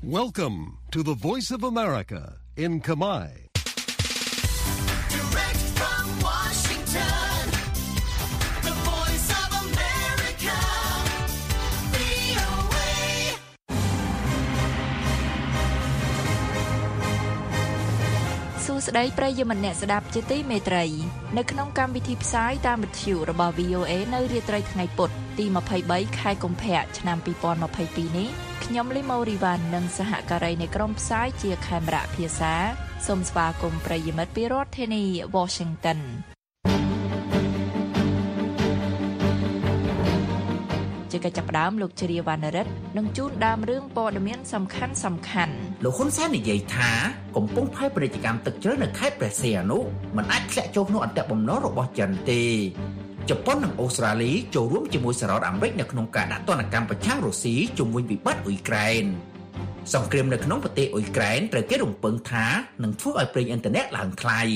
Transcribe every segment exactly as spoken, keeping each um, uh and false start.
Welcome to the Voice of America in Khmer. Direct from Washington, the Voice of America, វី អូ เอសួស្តីប្រិយមិត្តអ្នកស្ដាប់ជាទីមេត្រីនៅក្នុងកម្មវិធីផ្សាយតាមវិទ្យុរបស់ វី អូ เอ នៅរាត្រីថ្ងៃពុធទីยี่สิบสามខែកុម្ភៈឆ្នាំยี่สิบยี่สิบสองនេះខ្ញុំលីម៉ូរីវ៉ាន់និងសហការីនៃក្រុមផ្សាយជាខេមរៈភាសាសូមស្វាគមន៍ប្រិយមិត្តពីរដ្ឋធានី Washington ជាកិច្ចចាប់ផ្ដើមលោកជ្រាវណ្ណរិទ្ធនឹងជូនដើមរឿងព័ត៌មានសំខាន់សំខាន់លោកហ៊ុនសែននិយាយថាកំពុងផែនពាណិជ្ជកម្មទឹកជ្រៅនៅខេត្តព្រះសីហនុមិនអាចធ្លាក់ចូលក្នុងអន្ទាក់បំណុលរបស់ចិនទេជប៉ុននិងអូស្ត្រាលីចូលរួមជាមួយសហរដ្ឋអាមេរិកនៅក្នុងការដាក់ទណ្ឌកម្មប្រឆាំងរុស្ស៊ីជុំវិញវិបត្តិអ៊ុយក្រែនសង្គ្រាមនៅក្នុងប្រទេសអ៊ុយក្រែនត្រូវគេរំពឹងថានឹងធ្វើឲ្យប្រេងឥន្ធនៈឡើងថ្លៃ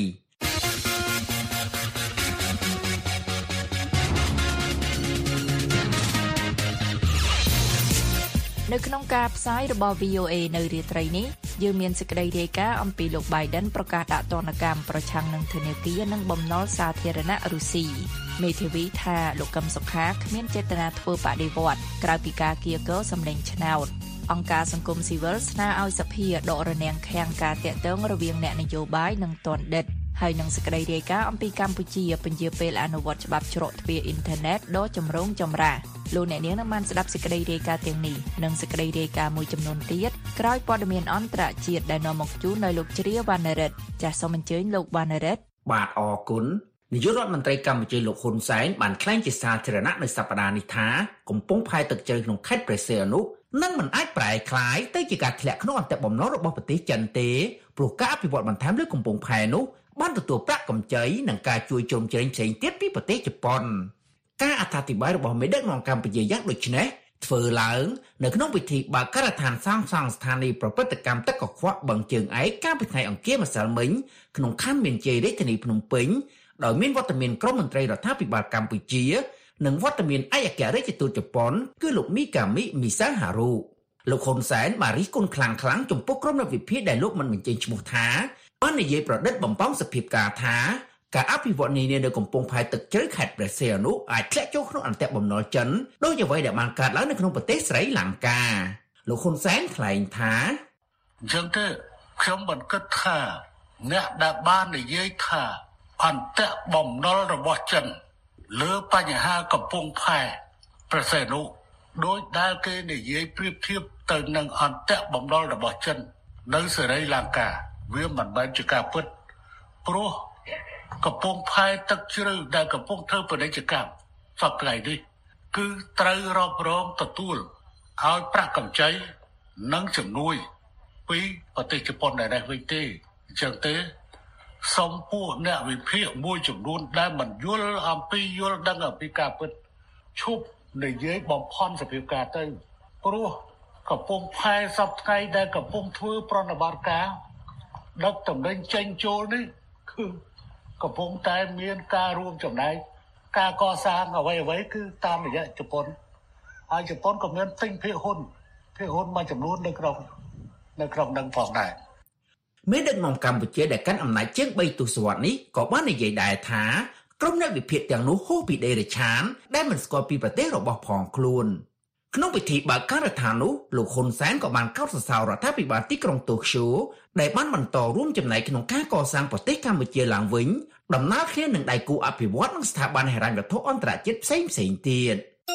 នៅក្នុងការផ្សាយរបស់ វី អូ เอ នៅរាត្រីនេះយើងមានសេចក្តីរាយការណ៍អំពីលោក Biden ប្រកាសដាក់ទណ្ឌកម្មប្រឆាំងនឹងធនាគារនិងបំណុលសាធារណៈរុស្ស៊ីមេធាវីថាលោកកឹមសុខាគ្មានចេតនាធ្វើបដិវត្តន៍ក្រៅពីការគៀកសម្លេងឆ្នោតអង្គការសង្គមស៊ីវិលស្នើឲ្យសភាដករនាំងខាំងការតាក់ទងរវាងអ្នកនយោបាយនិងទណ្ឌិតហើយនឹងសេចក្តីរាយការណ៍អំពីកម្ពុជាពន្យាពេលអនុវត្តច្បាប់ច្រកទ្វារអ៊ីនធឺណិតដ៏ចម្រូងចម្រាសលោកអ្នកនាងនឹងបានស្ដាប់សេចក្តីរាយការណ៍ទាំងនេះនិងសេចក្តីរាយការណ៍មួយចំនួនទៀតក្រោយព័ត៌មានអន្តរជាតិដែលនាំមកជូនដោយលោកជ្រាវណ្ណរិទ្ធចាសសូមអញ្ជើញលោកវណ្ណរិទ្ធបាទអរគុណនាយករដ្ឋមន្ត្រីកម្ពុជាលោកហ៊ុនសែនបានថ្លែងជាសាធារណៈនៅសប្តាហ៍នេះថាកំពុងផែទឹកជ្រៅក្នុងខេត្តព្រះសីហនុនឹងមិនអាចប្រែក្លាយទៅជាការធ្លាក់ក្នុងអន្ទាក់បំណុលរបស់ប្រទេសចិនទេព្រោះការអភិវឌ្ឍបន្ថែមលើកំពង់ផែនោះបានទទួលប្រាក់កម្ចីនិងការជួយជ្រោមជ្រែងផ្សេងទៀតពីប្រទេសជប៉ុនការអត្ថាធិប្បាយរបស់មេដឹកនាំកម្ពុជាយ៉ាងដូចនេះធ្វើឡើងនៅក្នុងពិធីបើកការដ្ឋានសាងសង់ស្ថានីយ៍ប្រព្រឹត្តកម្មទឹកកខ្វក់បឹងជើងឯកកាលពីថ្ងៃអង្គារម្សិលមិញក្នុងខណ្ឌមានជ័យរាជធានីភ្នំពេញដោយមានវត្តមានក្រុមមន្ត្រីរដ្ឋាភិបាលកម្ពុជានិងវត្តមានឯកអគ្គរដ្ឋទូតជប៉ុនគឺលោកមីកាមីមីសាហារុលោកហ៊ុនសែនបានរិះគន់ខ្លាំងៗចំពោះក្រុមអ្នកវិភាគដែលលោកមិនបញ្ចេញឈ្មោះថាបាននិយាយប្រឌិតបំផុសសភាពការថាការអភិវឌ្ឍនានានៅកំពង់ផែទឹកជ្រៅខេត្តព្រះសីហនុអាចធ្លាក់ចូលក្នុងអន្ទាក់បំណុលចិនដោយអ្វីដែលបានកើតឡើងនៅក្នុងប្រទេសស្រីលង្កាលោកហ៊ុនសែនថ្លែងថាអញ្ចឹងទេខ្ញុំមិនគិតថាអ្នកដែលបាននិយាយថាអន្ទាក់បំណុលរបស់ចិនលើបញ្ហាកំពង់ផែព្រះសីហនុដោយដែលគេនិយាយប្រៀបធៀបទៅនឹងអន្ទាក់បំណុលរបស់ចិននៅស្រីលង្កាវាមិនមែនជាការពិតព្រោះកំពង់ផែទឹកជ្រៅដែលកំពុងធ្វើពាណិជ្ជកម្មសប្តាហ៍នេះគឺត្រូវរករងទទួលឲ្យប្រាក់កម្ចីនិងជំនួយពីប្រទេសជប៉ុនដែរវិញទេអញ្ចឹងទេសូមពួកអ្នកវិភាគមួយចំនួនដែលមិនយល់អំពីយល់ដឹងអំពីការពិតឈប់និយាយបំផន់សភាពការទៅព្រោះកំពង់ផែសប្តាហ៍ដែលកំពុងធ្វើប្រតិបត្តិការដឹកតំណែងចេញចូលនេះគឺកំពុងតែមានការរួមចំណែកការកសាងអ្វីអ្វីគឺតាមរយៈជប៉ុនហើយជប៉ុនក៏មានទិញភាគហ៊ុនភាគហ៊ុនមួយចំនួននៅក្នុងនៅក្នុងនឹងផងដែរមេដឹកនាំកម្ពុជាដែលកាន់អំណាចជាងបីទសវត្សរ៍នេះក៏បាននិយាយដែរថាក្រុមអ្នកវិភាគទាំងនោះហួសពីដេរឆានដែលមិនស្គាល់ពីប្រទេសរបស់ផងខ្លួនក្នុងពិធីបើកការដ្ឋាននោះលោកហ៊ុនសែនក៏បានកោតសរសើររដ្ឋាភិបាលទីក្រុងតូក្យូដែលបានបន្តរួមចំណែកក្នុងការកសាងប្រទេសកម្ពុជាឡើងវិញដំណើរគ្នានឹងដៃគូអភិវឌ្ឍន៍និងស្ថាប័នហិរញ្ញវត្ថុអន្តរជាតិផ្សេងផ្សេងទៀត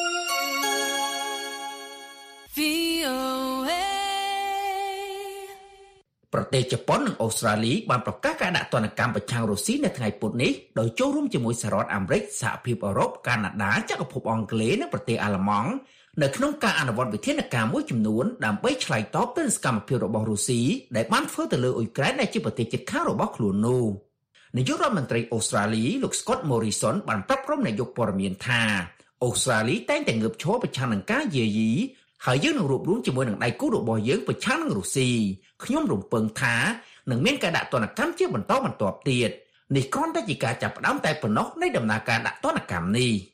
វី អូ เอប្រទេសជប៉ុននិងអូស្ត្រាលីបានប្រកាសការដាក់ទណ្ឌកម្មប្រឆាំងរុស្ស៊ីនៅថ្ងៃពុធនេះដោយចូលរួមជាមួយសហរដ្ឋអាមេរិកសហភាពអឺរ៉ុបកាណាដាចក្រភពអង់គ្លេសនិងប្រទេសអាល្លឺម៉ង់នៅក្នុងការអនុវត្តវិធានការមួយចំនួនដើម្បីឆ្លើយតបទៅនឹងសកម្មភាពរបស់រុស្ស៊ីដែលបានធ្វើទៅលើអ៊ុយក្រែនដែលជាប្រទេសជិតខាងរបស់ខ្លួននោះនាយករដ្ឋមន្ត្រីអូស្ត្រាលីលោក Scott Morrison បានប្រាប់ក្រុមអ្នកយកព័ត៌មានថាអូស្ត្រាលីតែងតែងើបឈរប្រឆាំងនឹងការយាយីហើយយើងនឹងរួបរวมជាមួយនឹងដៃគូរបស់យើងប្រឆាំងនឹងរុស្ស៊ីខ្ញុំរំពឹងថានឹងមានការដាក់ទណ្ឌកម្មជាបន្តបន្ទាប់ទៀតនេះគ្រាន់តែជាការចាប់ផ្ដើមតែប៉ុណ្ណោះនៃដំណើរការដាក់ទណ្ឌកម្មនេះ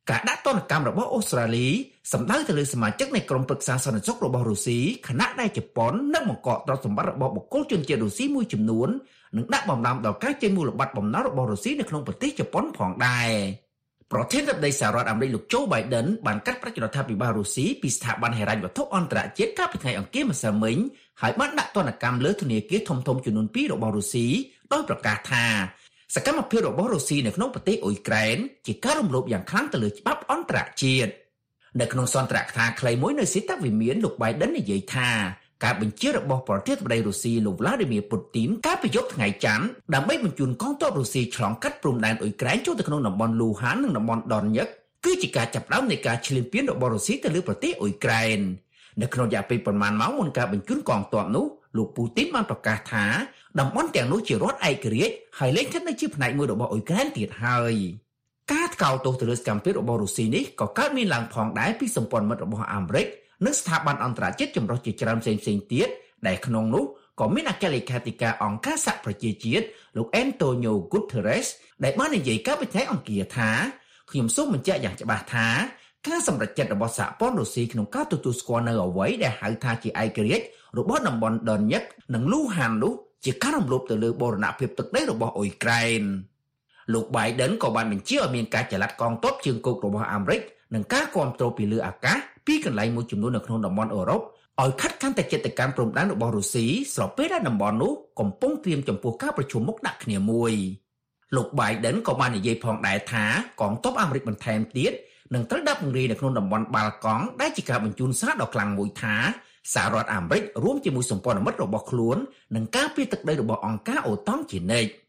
ការដាក់ទណ្ឌកម្មរបស់អូស្ត្រាលីសម្ដៅទៅលើសមាជិកនៃក្រុមប្រឹក្សាសន្តិសុខរបស់រុស្ស៊ីខណៈដែលជប៉ុននឹងបង្កកទ្រព្យសម្បត្តិរបស់បុគ្គលជនជាតិរុស្ស៊ីមួយចំនួននិងដាក់បំរាមដល់ការចេញមូលបត្របំណុលរបស់រុស្ស៊ីនៅក្នុងប្រទេសជប៉ុនផងដែរប្រធានាធិបតីសហរដ្ឋអាមេរិកលោកโจ Biden បានកាត់ប្រជារដ្ឋាភិបាលរុស្ស៊ីពីស្ថាប័នហិរញ្ញវត្ថុអន្តរជាតិកាលពីថ្ងៃអង្គារម្សិលមិញហើយបានដាក់ទណ្ឌកម្មលើធនាគារធំៗចំនួនពីររបស់រុស្ស៊ីដោយប្រកាសថាសកម្មភាពរបស់រុស្ស៊ីនៅក្នុងប្រទេសអ៊ុយក្រែនជាការរំលោភយ៉ាងខ្លាំងទៅលើច្បាប់អន្តរជាតិនៅក្នុងសន្ទរកថាខ្លីមួយនៅសេតាវិមានលោក Biden និយាយថាការបញ្ជារបស់ប្រធានាធិបតីរុស្ស៊ីលោក Vladimir Putin កាលពីយប់ថ្ងៃច័ន្ទដើម្បីបញ្ជូនកងទ័ពរុស្ស៊ីឆ្លងកាត់ព្រំដែនអ៊ុយក្រែនចូលទៅក្នុងតំបន់ Luhansk និងតំបន់ Donetsk គឺជាការចាប់ផ្ដើមនៃការឈ្លានពានរបស់រុស្ស៊ីទៅលើប្រទេសអ៊ុយក្រែននៅក្នុងរយៈពេលប្រមាណម៉ោងមុនការបញ្ជូនកងទ័ពនោះលោក Putin បានប្រកាសថាតំបន់ទាំងនោះជារដ្ឋឯករាជ្យហើយលែងស្ថិតនៅជាផ្នែកមួយរបស់អ៊ុយក្រែនទៀតហើយការថ្កោលទោសទៅលើសកម្មភាពរបស់រុស្ស៊ីនេះក៏កើតមានឡើងផងដែរពីសម្ព័ន្ធមិត្តរបស់អាមេរិកនិងស្ថាប័នអន្តរជាតិចម្រុះជាច្រើនផ្សេងៗទៀតដែលក្នុងនោះក៏មានអគ្គលេខាធិការអង្គការសហប្រជាជាតិលោក Antonio Guterres ដែលបាននិយាយកាលពីថ្ងៃអង្គារថាខ្ញុំសូមបញ្ជាក់យ៉ាងច្បាស់ថាការសម្រេចចិត្តរបស់សហព័ន្ធរុស្ស៊ីក្នុងការទទួលស្គាល់នៅអ្វីដែលហៅថាជាឯករាជ្យរបស់តំបន់ Donetsk និង Luhansk នោះជាការរំលោភទៅលើបូរណភាពទឹកដីរបស់អ៊ុយក្រែនលោក Biden ក៏បានបញ្ជាឲ្យមានការចល័តកងទ័ពជើងគោករបស់អាមេរិកនិងការគាំទ្រពីលើអាកាសពីកន្លែងមួយចំនួននៅក្នុងតំបន់អឺរ៉ុបឲ្យខិតខំតែចិត្តកម្មព្រំដែនរបស់រុស្ស៊ីស្របពេលដែលតំបន់នោះកំពុងត្រៀមចំពោះការប្រជុំមុខដាក់គ្នាមួយលោក Biden ក៏បាននិយាយផងដែរថាកងទ័ពអាមេរិកបន្ថែមទៀតនឹងត្រូវដាក់ពង្រាយនៅក្នុងតំបន់បាល់កង់ដែលជាការបញ្ជូនសារដ៏ខ្លាំងមួយថាសហរដ្ឋអាមេរិករួមជាមួយសម្ព័ន្ធមិត្តរបស់ខ្លួននឹងការពារទឹកដីរបស់អង្គការអូតង់ជានិច្ច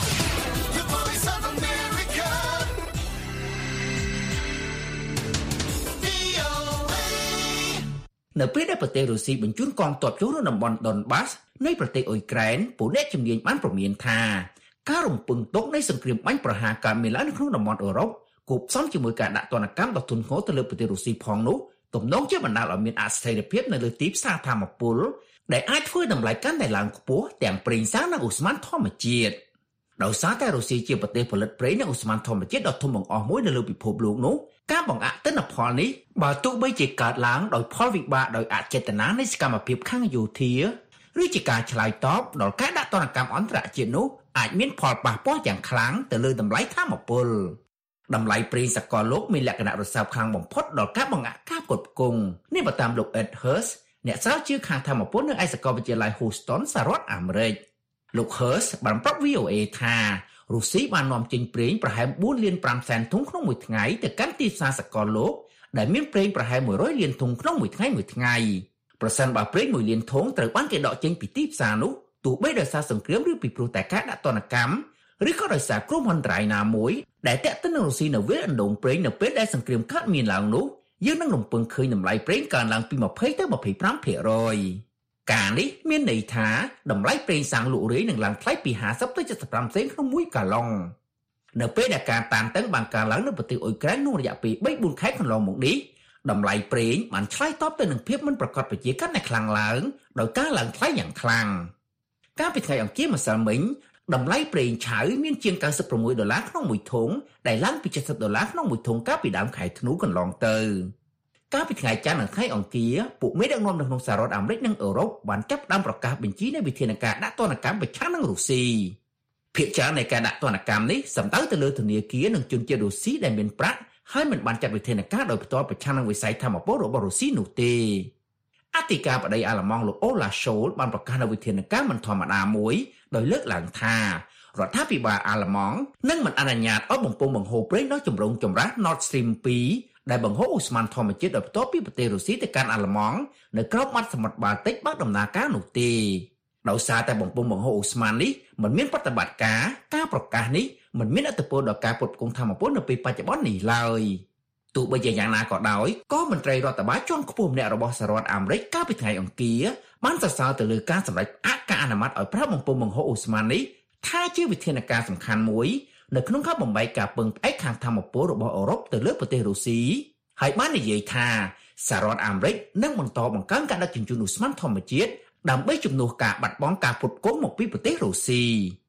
នៅពេលដែលប្រទេសរុស្ស៊ីបញ្ជូនកងទ័ពចូលក្នុងតំបន់ Donbas នៃប្រទេសអ៊ុយក្រែនពលអ្នកជំនាញបានព្រមានថាការរំពឹងទុកនៃសង្គ្រាមបាញ់ប្រហារកើតមានឡើងនៅក្នុងតំបន់អឺរ៉ុបគូផ្សំជាមួយការដាក់ទណ្ឌកម្មដ៏ធ្ងន់ធ្ងរទៅលើប្រទេសរុស្ស៊ីផងនោះទំនងជាបណ្ដាលឲ្យមានអស្ថិរភាពនៅលើទីផ្សារថាមពលដែលអាចធ្វើតម្លៃកាន់តែឡើងខ្ពស់ទាំងប្រេងសាំងនិងឧស្ម័នធម្មជាតិដោយសារតែរុស្ស៊ីជាប្រទេសផលិតប្រេងនិងឧស្ម័នធម្មជាតិដ៏ធំបង្អស់មួយនៅលើពិភពលោកនោះការបង្អាក់ទិន្នផលនេះបើទោះបីជាកើតឡើងដោយផលវិបាកដោយអចេតនានៃសកម្មភាពខាងយោធាឬជាការឆ្លើយតបដល់ការដាក់ទណ្ឌកម្មអន្តរជាតិនោះអាចមានផលប៉ះពាល់យ៉ាងខ្លាំងទៅលើតម្លៃថាមពលតម្លៃប្រេងសកលលោកមានលក្ខណៈរសើបខ្លាំងបំផុតដល់ការបង្អាក់ការផ្គត់ផ្គង់នេះបើតាមលោក Ed Hurst អ្នកស្រាវជ្រាវខាងថាមពលនៅឯសាកលវិទ្យាល័យ Houston សហរដ្ឋអាមេរិកលោក Hurst បានប្រាប់ វី អូ เอ ថារុស្ស៊ីបាននាំចេញប្រេងប្រហែលបួនលានប្រាំសែនធុងក្នុងមួយថ្ងៃទៅកាន់ទីផ្សារសកលលោកដែលមានប្រេងប្រហែលមួយរយលានធុងក្នុងមួយថ្ងៃមួយថ្ងៃប្រសិនបើប្រេងមួយលានធុងត្រូវបានគេដកចេញពីទីផ្សារនោះទោះបីដោយសារសង្គ្រាមឬពីព្រោះតែការដាក់ទណ្ឌកម្មឬក៏ដោយសារគ្រោះមហន្តរាយណាមួយដែលតាក់ទិននឹងរុស្ស៊ីនៅវាលអណ្ដូងប្រេងនៅពេលដែលសង្គ្រាមកើតមានឡើងនោះយើងនឹងរំពឹងឃើញតម្លៃប្រេងកើនឡើងពីยี่สิบទៅยี่สิบห้าភាគរយការនេះមានន័យថាតម្លៃប្រេងសាំងលក់រាយនឹងឡើងថ្លៃពីห้าสิบទៅเจ็ดสิบห้าសេនក្នុងមួយកាឡុងនៅពេលដែលការតានតឹងបានកើនឡើងនៅប្រទេសអ៊ុយក្រែនក្នុងរយៈពេលបីបួនខែកន្លងមកនេះតម្លៃប្រេងបានឆ្លើយតបទៅនឹងភាពមិនប្រកបប្រជាកាន់តែខ្លាំងឡើងដោយការឡើងថ្លៃយ៉ាងខ្លាំងកាលពីថ្ងៃអង្គារម្សិលមិញតម្លៃប្រេងឆៅមានជាង九十六ដុល្លារក្នុងមួយធុងដែលឡើងពីเจ็ดสิบដុល្លារក្នុងមួយធុងកាលពីដើមខែធ្នូកន្លងទៅកាលពីថ្ងៃច័ន្ទនិងថ្ងៃអង្គារពួកមេដឹកនាំនៅក្នុងសហរដ្ឋអាមេរិកនិងអឺរ៉ុបបានចាប់ផ្ដើមប្រកាសបញ្ជីនៃវិធានការដាក់ទណ្ឌកម្មប្រឆាំងនឹងរុស្ស៊ីភាគច្រើននៃការដាក់ទណ្ឌកម្មនេះសំដៅទៅលើធនាគារនិងជនជាតិរុស្ស៊ីដែលមានប្រាក់ហើយមិនបានចាត់វិធានការដោយផ្ទាល់ប្រឆាំងនឹងវិស័យថាមពលរបស់រុស្ស៊ីនោះទេអធិការបតីអាល្លឺម៉ង់លោកអូឡាសូលបានប្រកាសនូវវិធានការមិនធម្មតាមួយដោយលើកឡើងថារដ្ឋាភិបាលអាល្លឺម៉ង់នឹងមិនអនុញ្ញាតឲ្យបំពង់បង្ហូរប្រេងដល់ចម្រងចម្រាស់ Nord Stream two ដែលបង្ហូរឧស្ម័នធម្មជាតិដោយផ្ទាល់ពីប្រទេសរុស្ស៊ីទៅកាន់អាល្លឺម៉ង់នៅក្រោមមាត់សមុទ្របាល់ទិកបើកដំណើរការនោះទេដោយសារតែបំពង់បង្ហូរឧស្ម័ននេះមិនមានប្រតិបត្តិការការប្រកាសនេះមិនមានឥទ្ធិពលដល់ការផ្គត់ផ្គង់ថាមពលនៅពេលបច្ចុប្បន្ននេះឡើយទោះបីជាយ៉ាងណាក៏ដោយក៏មន្ត្រីរដ្ឋបាលជាន់ខ្ពស់ម្នាក់របស់សហរដ្ឋអាមេរិកកាលពីថ្ងៃអង្គារបានសរសើរទៅលើការសម្រេចអនុអនុម័តឲ្យប្រើបំពង់បង្ហូរឧស្ម័ននេះថាជាវិធានការសំខាន់មួយនៅក្នុងការបំបែកការពឹងផ្អែកខាងថាមពលរបស់អឺរ៉ុបទៅលើប្រទេសរុស្ស៊ីហើយបាននិយាយថាសហរដ្ឋអាមេរិកនឹងបន្តបង្កើនការដឹកជញ្ជូនឧស្ម័នធម្មជាតិដើម្បីជំនួសការបាត់បង់ការផ្គត់ផ្គង់មកពីប្រទេសរុស្ស៊ី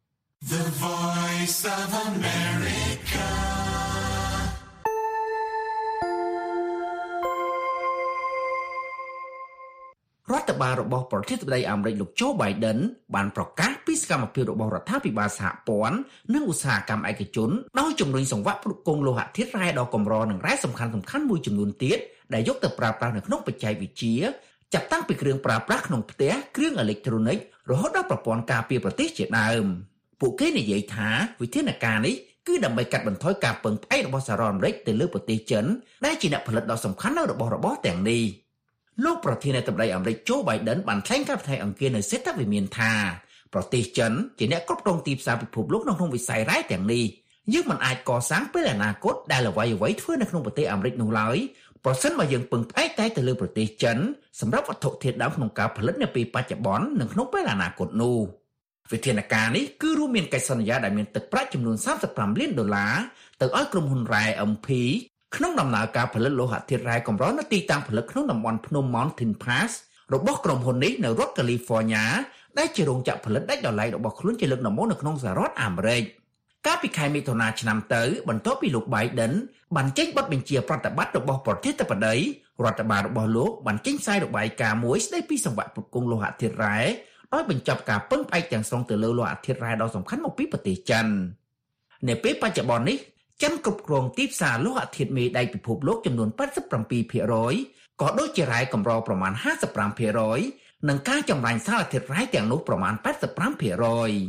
The Voice of America រដ្ឋបាលរបស់ប្រធានាធិបតីអាមេរិកលោក Joe Biden បានប្រកាសពីសកម្មភាពរបស់រដ្ឋាភិបាលសហព័ន្ធនិងឧស្សាហកម្មឯកជនដោយជំរុញសង្វាក់ផ្គត់ផ្គង់លោហៈធាតុរ៉ែដ៏កម្រនិងរ៉ែសំខាន់ៗមួយចំនួនទៀតដែលយកទៅប្រើប្រាស់នៅក្នុងបច្ចេកវិទ្យាចាប់តាំងពីគ្រឿងប្រើប្រាស់ក្នុងផ្ទះគ្រឿងអេឡិចត្រូនិករហូតដល់ប្រព័ន្ធការពារប្រទេសជាដើមពួកគេនិយាយថាវិធានការនេះគឺដើម្បីកាត់បន្ថយការពឹងផ្អែករបស់សហរដ្ឋអាមេរិកទៅលើប្រទេសចិនដែលជាអ្នកផលិតដ៏សំខាន់នៅរបស់របរទាំងនេះលោកប្រធានាធិបតីអាមេរិក Joe Biden បានថ្លែងកាលពីថ្ងៃអង្គារនៅសេតវិមានថាប្រទេសចិនជាអ្នកគ្រប់គ្រងទីផ្សារពិភពលោកនៅក្នុងវិស័យរ៉ែទាំងនេះយើងមិនអាចកសាងពេលអនាគតដែលអ្វីអ្វីធ្វើនៅក្នុងប្រទេសអាមេរិកនោះឡើយប្រសិនបើយើងពឹងផ្អែកតែទៅលើប្រទេសចិនសម្រាប់វត្ថុធាតុដើមក្នុងការផលិតនៅពេលបច្ចុប្បន្ននិងក្នុងពេលអនាគតនោះវិធានការនេះគឺរួមមានកិច្ចសន្យាដែលមានទឹកប្រាក់ចំនួនសាមសិបប្រាំលានដុល្លារទៅឲ្យក្រុមហ៊ុនរ៉ែ เอ็ม พี ក្នុងដំណើរការផលិតលោហៈធាតុរ៉ែកម្រនៅទីតាំងផលិតក្នុងតំបន់ភ្នំ Mountain Pass របស់ក្រុមហ៊ុននេះនៅរដ្ឋ California ដែលជារោងចក្រផលិតដាច់ដោយឡែករបស់ខ្លួនជាលើកដំបូងនៅក្នុងសហរដ្ឋអាមេរិកកាលពីខែមិថុនាឆ្នាំទៅបន្ទាប់ពីលោក Biden បានចេញបទបញ្ជាប្រតិបត្តិរបស់ប្រធានាធិបតីរដ្ឋបាលរបស់លោកបានចេញផ្សាយរបាយការណ៍មួយស្ដីពីសង្វាក់ផ្គត់ផ្គង់លោហៈធាតុរ៉ែដោយបញ្ចប់ការពឹងផ្អែកទាំងស្រុងទៅលើលោហៈធាតុរ៉ែដ៏សំខាន់មកពីប្រទេសចិននៅពេលបច្ចុប្បន្ននេះចិនគ្រប់គ្រងទីផ្សារលោហៈធាតុមេដែកពិភពលោកចំនួន 八十七ភាគរយ ក៏ដូចជារ៉ែកម្រប្រមាណ ห้าสิบห้าភាគរយ និងការចម្រាញ់សារធាតុរ៉ែទាំងនោះប្រមាណ แปดสิบห้าភាគរយ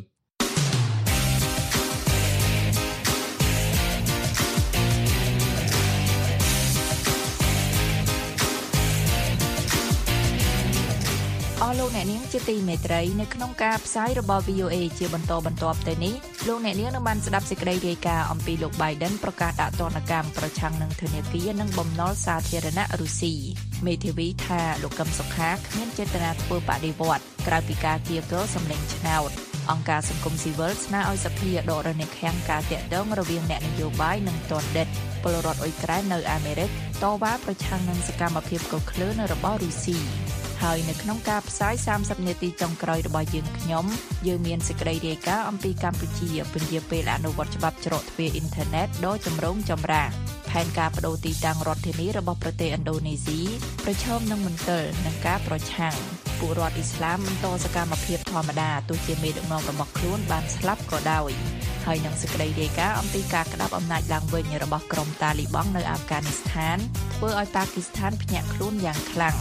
អស់លោកអ្នកនាងជាទីមេត្រីនៅក្នុងការផ្សាយរបស់ វី អូ เอ ជាបន្តបន្ទាប់ទៅនេះលោកអ្នកនាងនឹងបានស្ដាប់សេចក្តីរាយការណ៍អំពីលោក Biden ប្រកាសដាក់ទណ្ឌកម្មប្រឆាំងនឹងធនាគារនិងបំណុលសាធារណៈរុស្ស៊ីមេធាវីថាលោកកឹមសុខាគ្មានចេតនាធ្វើបដិវត្តន៍ក្រៅពីការគៀកសម្លេងឆ្នោតអង្គការសង្គមស៊ីវិលស្នើឲ្យសភាដករណីខាំងការតាក់ទងរវាងអ្នកនយោបាយនិងទណ្ឌិតពលរដ្ឋអ៊ុយក្រែននៅអាមេរិកតវ៉ាប្រឆាំងនឹងសកម្មភាពកុសឃ្លើនរបស់រុស្ស៊ីហើយនៅក្នុងការផ្សាយសាមសិបនាទីចុងក្រោយរបស់យើងខ្ញុំយើងមានសេចក្តីរាយការណ៍អំពីកម្ពុជាពន្យាពេលអនុវត្តច្បាប់ច្រកទ្វារអ៊ីនធឺណិតដ៏ចម្រូងចម្រាសផែនការបដូរទីតាំងរដ្ឋធានីរបស់ប្រទេសឥណ្ឌូនេស៊ីប្រឈមនឹងមន្ទិលនិងការប្រឆាំងពលរដ្ឋអ៊ីស្លាមបន្តសកម្មភាពធម្មតាទោះជាមេដឹកនាំរបស់ខ្លួនបានស្លាប់ក៏ដោយហើយនឹងសេចក្តីរាយការណ៍អំពីការក្តាប់អំណាចឡើងវិញរបស់ក្រុមតាលីបង់នៅអាហ្វហ្គានីស្ថានធ្វើឲ្យប៉ាគីស្ថានភ្ញាក់ខ្លួនយ៉ាងខ្លាំង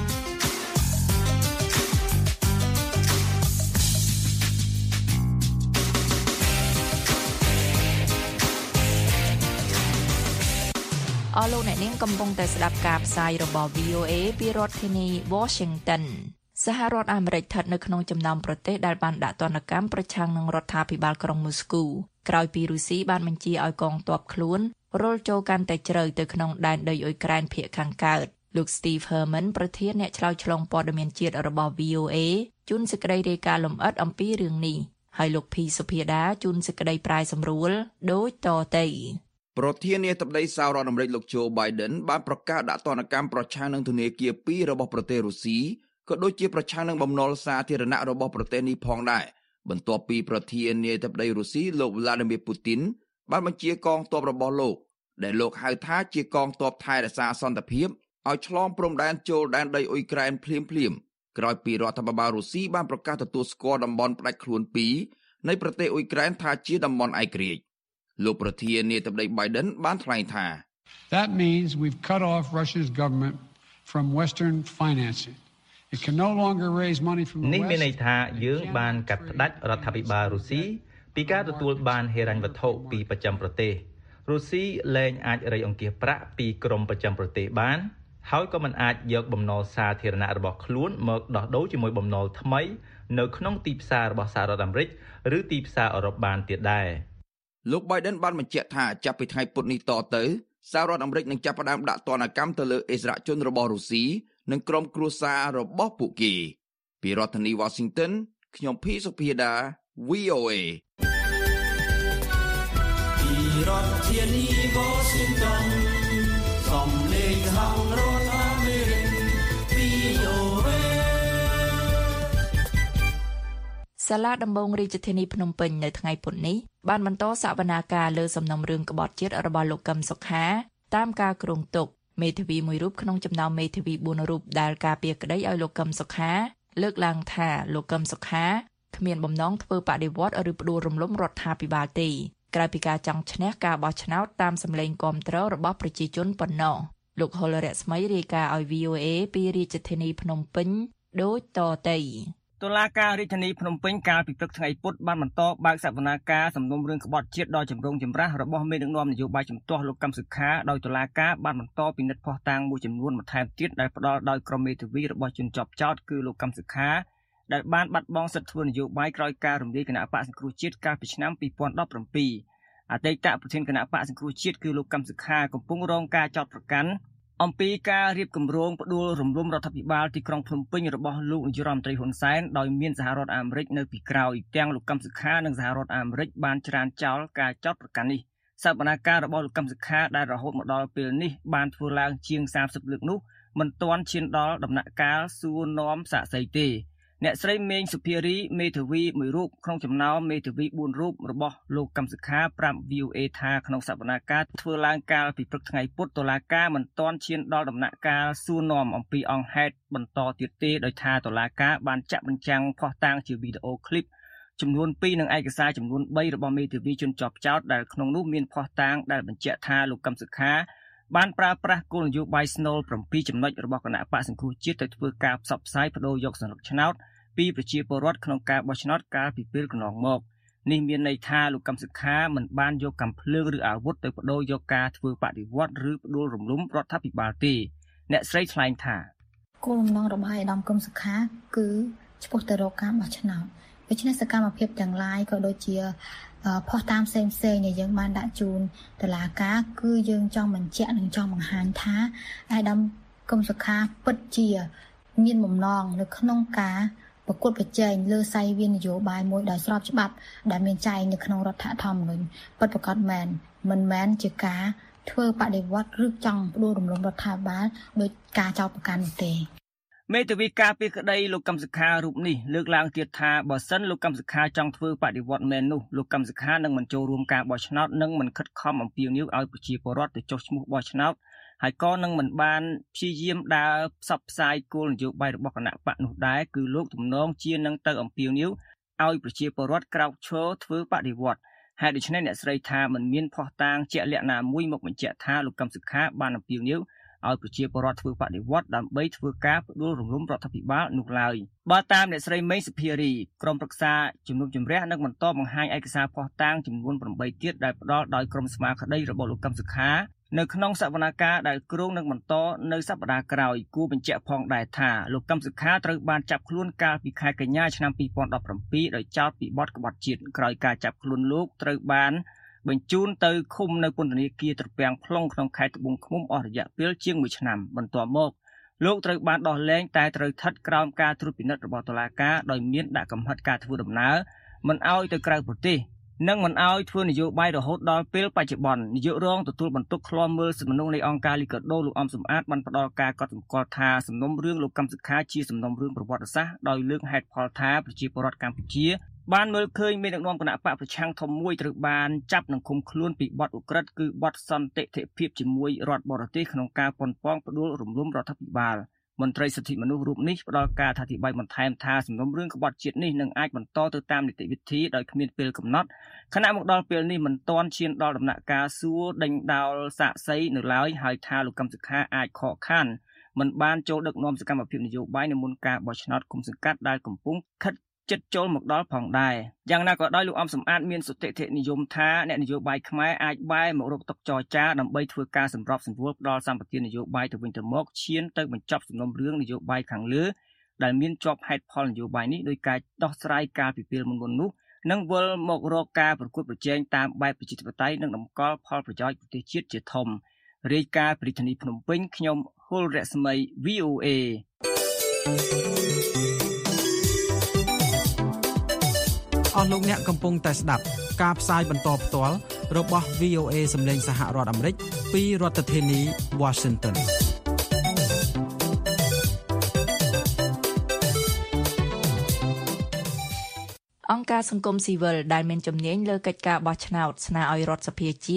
អស់លោកអ្នកនាងកំពុងតែស្ដាប់ការផ្សាយរបស់ វី អូ เอ ពីរដ្ឋធានី Washington សហរដ្ឋអាមេរិកស្ថិតនៅក្នុងចំណោមប្រទេសដែលបានដាក់ទណ្ឌកម្មប្រឆាំងនឹងរដ្ឋាភិបាលក្រុងមូស្គូក្រោយពីរុស្ស៊ីបានបញ្ជាឲ្យកងទ័ពខ្លួនរុលចូលកាន់តែជ្រៅទៅក្នុងដែនដីអ៊ុយក្រែនភាគខាងកើតលោក Steve Herman ប្រធានអ្នកឆ្លើយឆ្លងព័ត៌មានជាតិរបស់ វី អូ เอ ជូនសេចក្តីរាយការណ៍លម្អិតអំពីរឿងនេះហើយលោកភីសុភាដាជូនសេចក្តីប្រាយសម្រួលដូចតទៅប្រធានាធិបតីសហរដ្ឋអាមេរិកលោក Joe Biden បានប្រកាសដាក់ទណ្ឌកម្មប្រឆាំងនឹងធនាគារពីររបស់ប្រទេសរុស្ស៊ីក៏ដូចជាប្រឆាំងនឹងបំណុលសាធារណៈរបស់ប្រទេសនេះផងដែរបន្ទាប់ពីប្រធានាធិបតីរុស្ស៊ីលោក Vladimir Putin បានបញ្ជាកងទ័ពរបស់លោកដែលលោកហៅថាជាកងទ័ពថែរក្សាសន្តិភាពឲ្យឆ្លងព្រំដែនចូលដែនដីអ៊ុយក្រែនភ្លាមៗក្រោយពីរដ្ឋាភិបាលរុស្ស៊ីបានប្រកាសទទួលស្គាល់តំបន់ផ្ដាច់ខ្លួនពីរនៃប្រទេសអ៊ុយក្រែនថាជាតំបន់ឯករាជ្យលោកប្រធានាធិបតី Biden បានថ្លែងថា That means we've cut off Russia's government from Western financing. It can no longer raise money from the West. នេះមានន័យថាយើងបានកាត់ផ្ដាច់រដ្ឋាភិបាលរុស្ស៊ីពីការទទួលបានហិរញ្ញវត្ថុពីប្រចាំប្រទេសរុស្ស៊ីលែងអាចរៃអង្គាសប្រាក់ពីក្រមប្រចាំប្រទេសបានហើយក៏មិនអាចយកបំណុលសាធារណៈរបស់ខ្លួនមកដោះដូរជាមួយបំណុលថ្មីនៅក្នុងទីផ្សាររបស់សហរដ្ឋអាមេរិកឬទីផ្សារអឺរ៉ុបបានទៀតដែរលោក Biden បានបញ្ជាក់ថាចាប់ពីថ្ងៃពុធនេះតទៅសហរដ្ឋអាមេរិកនឹងចាប់ផ្ដើមដាក់ទណ្ឌកម្មទៅលើអិសរាជជនរបស់រុស្ស៊ីនិងក្រុមគ្រួសាររបស់ពួកគេពីរដ្ឋធានី Washington ខ្ញុំភីសុភាដា វី អូ เอពីរដ្ឋធានី Washington សំឡេងខាងរដ្ឋអាមេរិក វី អូ เอសាលាដំបងរាជធានីភ្នំពេញនៅថ្ងៃពុធនេះបានបន្តសវនាការលើសំណុំរឿងក្បត់ជាតិរបស់លោកកឹមសុខាតាមការគ្រោងទុកមេធាវីមួយរូបក្នុងចំណោមមេធាវីបួនរូបដែលការពារក្តីឲ្យលោកកឹមសុខាលើកឡើងថាលោកកឹមសុខាគ្មានបំណងធ្វើបដិវត្តឬផ្ដួលរំលំរដ្ឋាភិបាលទេក្រៅពីការចង់ឈ្នះការបោះឆ្នោតតាមសម្លេងគាំទ្ររបស់ប្រជាជនប៉ុណ្ណោះលោកហុលរស្មីរាយការណ៍ឲ្យ វី អូ เอ ពីរាជធានីភ្នំពេញដូចតទៅតុលាការរាជធានីភ្នំពេញកាលពីព្រឹកថ្ងៃពុធបានបន្តបើកសវនាការសំណុំរឿងក្បត់ជាតិដ៏ចម្រូងចម្រាសរបស់មេដឹកនាំនយោបាយជំទាស់លោកកឹមសុខាដោយតុលាការបានបន្តពិនិត្យភស្តុតាងមួយចំនួនបន្ថែមទៀតដែលផ្ដល់ដោយក្រុមមេធាវីរបស់ជនជាប់ចោទគឺលោកកឹមសុខាដែលបានបាត់បង់សិទ្ធិធ្វើនយោបាយក្រោយការរំលាយគណៈបកសង្គ្រោះជាតិកាលពីឆ្នាំពីរពាន់ដប់ប្រាំពីរអតីតប្រធានគណៈបកសង្គ្រោះជាតិគឺលោកកឹមសុខាកំពុងរងការចោទប្រកាន់អំពីការរៀបគម្រោងផ្ដួលរំលំរដ្ឋាភិបាលទីក្រុងភ្នំពេញរបស់លោកនាយរដ្ឋមន្ត្រីហ៊ុនសែនដោយមានសហរដ្ឋអាមេរិកនៅពីក្រោយទាំងលោកកឹមសុខានិងសហរដ្ឋអាមេរិកបានច្រានចោលការចោទប្រកាន់នេះសវនាការរបស់លោកកឹមសុខាដែលរហូតមកដល់ពេលនេះបានធ្វើឡើងជាងសាមសិបលើកនោះមិនទាន់ឈានដល់ដំណាក់កាលសួរនាំសាក្សីទេអ្នកស្រីមេងសុភារីមេធាវីមួយរូបក្នុងចំណោមមេធាវីបួនរូបរបស់លោកកឹមសុខាប្រាប់ វី អូ เอ ថាក្នុងសវនាការធ្វើឡើងកាលពីព្រឹកថ្ងៃពុធតុលាការមិនទាន់ឈានដល់ដំណាក់កាលសួរនាំអំពីអង្គហេតុបន្តទៀតទេដោយថាតុលាការបានចាក់បញ្ចាំងភស្តុតាងជាវីដេអូឃ្លីបចំនួនពីរនិងឯកសារចំនួនបីរបស់មេធាវីជនជាប់ចោទដែលក្នុងនោះមានភស្តុតាងដែលបញ្ជាក់ថាលោកកឹមសុខាបានប្រើប្រាស់គោលនយោបាយស្នូលប្រាំពីរចំណុចរបស់គណៈបកសង្គ្រោះជាតិទៅធ្វើការផ្សព្វផ្សាយបដូរយកសន្លឹកឆ្នោតពីប្រជាពលរដ្ឋក្នុងការបោះឆ្នោតកាលពីពេលកន្លងមកនេះមានន័យថាលោកកឹមសុខាមិនបានយកកាំភ្លើងឬអាវុធទៅបដូរយកការធ្វើបដិវត្តឬផ្ដួលរំលំរដ្ឋាភិបាលទេអ្នកស្រីថ្លែងថាគោលបំណងរបស់អាដាមកឹមសុខាគឺឆ្ពោះទៅរកការបោះឆ្នោតដូច្នេះសកម្មភាពទាំងឡាយក៏ដូចជាផុសតាមផ្សេងផ្សេងដែលយើងបានដាក់ជូនតុលាការគឺយើងចង់បញ្ជាក់និងចង់បង្ហាញថាអាដាមកឹមសុខាពិតជាមានបំណងនៅក្នុងការប្រកួតប្រជែងលើស័យវានយោបាយមួយដោយស្របច្បាប់ដែលមានចែងនៅក្នុងរដ្ឋធម្មនុញ្ញពិតប្រាកដមែនមិនមែនជាការធ្វើបដិវត្តឬចង់ផ្ដួលរំលំរដ្ឋាភិបាលដោយការចោទប្រកាន់នោះទេមេធាវីការពារក្តីលោកកឹមសុខារូបនេះលើកឡើងទៀតថាបើសិនលោកកឹមសុខាចង់ធ្វើបដិវត្តមែននោះលោកកឹមសុខានឹងមិនចូលរួមការបោះឆ្នោតនិងមិនខិតខំអំពាវនាវឲ្យប្រជាពលរដ្ឋទៅចុះឈ្មោះបោះឆ្នោតហើយក៏នឹងមិនបានព្យាយាមដើរផ្សព្វផ្សាយគោលនយោបាយរបស់គណៈបកនោះដែរគឺលោកទំនងជានឹងទៅអំពាវនាវឲ្យប្រជាពលរដ្ឋក្រោកឈរធ្វើបដិវត្តហើយដូច្នេះអ្នកស្រីថាមិនមានភស្តុតាងជាក់លាក់ណាមួយមកបញ្ជាក់ថាលោកកឹមសុខាបានអំពាវនាវឲ្យប្រជាពលរដ្ឋធ្វើបដិវត្តដើម្បីធ្វើការផ្ដួលរំលំរដ្ឋាភិបាលនោះឡើយបើតាមអ្នកស្រីមេងសុភារីក្រុមប្រឹក្សាជំនុំជម្រះនឹងបន្តបង្ហាញឯកសារភស្តុតាងចំនួនប្រាំបីទៀតដែលផ្ដល់ដោយក្រុមស្មារតីរបស់លោកកឹមសុខានៅក្នុងសវនាការដែលគ្រោងនឹងបន្តនៅសប្តាហ៍ក្រោយគួរបញ្ជាក់ផងដែរថាលោកកឹមសុខាត្រូវបានចាប់ខ្លួនកាលពីខែកញ្ញាឆ្នាំពីរពាន់ដប់ប្រាំពីរដោយចោទពីបទក្បត់ជាតិក្រោយការចាប់ខ្លួនលោកត្រូវបានបញ្ជូនទៅឃុំនៅពន្ធនាគារត្រពាំង plong ក្នុងខេត្តត្បូងឃ្មុំអស់រយៈពេលជាងមួយឆ្នាំបន្ទាប់មកលោកត្រូវបានដោះលែងតែត្រូវស្ថិតក្រោមការត្រួតពិនិត្យរបស់តុលាការដោយមានដាក់កំហិតការធ្វើដំណើរមិនឲ្យទៅក្រៅប្រទេសនិងមិនឲ្យធ្វើនយោបាយរហូតដល់ពេលបច្ចុប្បន្ននាយករងទទួលបន្ទុកឃ្លាំមើលសិទ្ធិមនុស្សនៃអង្គការលីកាដូលោកអំសំអាតបានផ្ដល់ការកត់សម្គាល់ថាសំណុំរឿងលោកកឹមសុខាជាសំណុំរឿងប្រវត្តិសាស្ត្រដោយលើកហេតុផលថាប្រជាពលរដ្ឋកម្ពុជាបានមើលឃើញមានដឹកនាំគណៈបកប្រឆាំងធំមួយត្រូវបានចាប់និងឃុំខ្លួនពីបទឧក្រិដ្ឋគឺបទសន្តិភាពជាមួយរដ្ឋបរទេសក្នុងការប៉ុនប៉ងផ្ដួលរំលំរដ្ឋាភិបាលមន្ត្រីសិទ្ធិមនុស្សរូបនេះផ្ដល់ការអធិប្បាយបន្ថែមថាសំណុំរឿងក្បត់ជាតិនេះនឹងអាចបន្តទៅតាមនីតិវិធីដោយគ្មានពេលកំណត់ខណៈមកដល់ពេលនេះមិនទាន់ឈានដល់ដំណាក់កាលសួរដេញដោលសាក្សីនៅឡើយហើយថាលោកកឹមសុខាអាចខកខានមិនបានចូលដឹកនាំសកម្មភាពនយោបាយនៅមុនការបោះឆ្នោតគុំសង្កាត់ដែលកំពុងខិតជិតចូលមកដល់ផងដែរយ៉ាងណាក៏ដោយលោកអំសំអាតមានសុតិធិនិយមថាអ្នកនយោបាយខ្មែរអាចបែរមករកតុចរចាដើម្បីធ្វើការសម្របសម្រួលផ្ដល់សម្បទាននយោបាយទៅវិញទៅមកឈានទៅបញ្ចប់សំណុំរឿងនយោបាយខាងលើដែលមានជាប់ហេតុផលនយោបាយនេះដោយការដោះស្រាយការពិពេលមុនមុននោះនិងវិលមករកការប្រកួតប្រជែងតាមបែបប្រជាធិបតេយ្យនិងតម្កល់ផលប្រយោជន៍ប្រទេសជាតិជាធំរាយការណ៍ពីរាជធានីភ្នំពេញខ្ញុំហុលរស្មី វី អូ เอអស់លោកអ្នកកំពុងតែស្ដាប់ការផ្សាយបន្តផ្ទាល់របស់ វី អូ เอ សម្លេងសហរដ្ឋអាមេរិកពីរដ្ឋធានី Washington អង្គការសង្គមស៊ីវិលដែលមានជំនាញលើកិច្ចការបោះឆ្នោតស្នើឲ្យរដ្ឋសភាជាតិ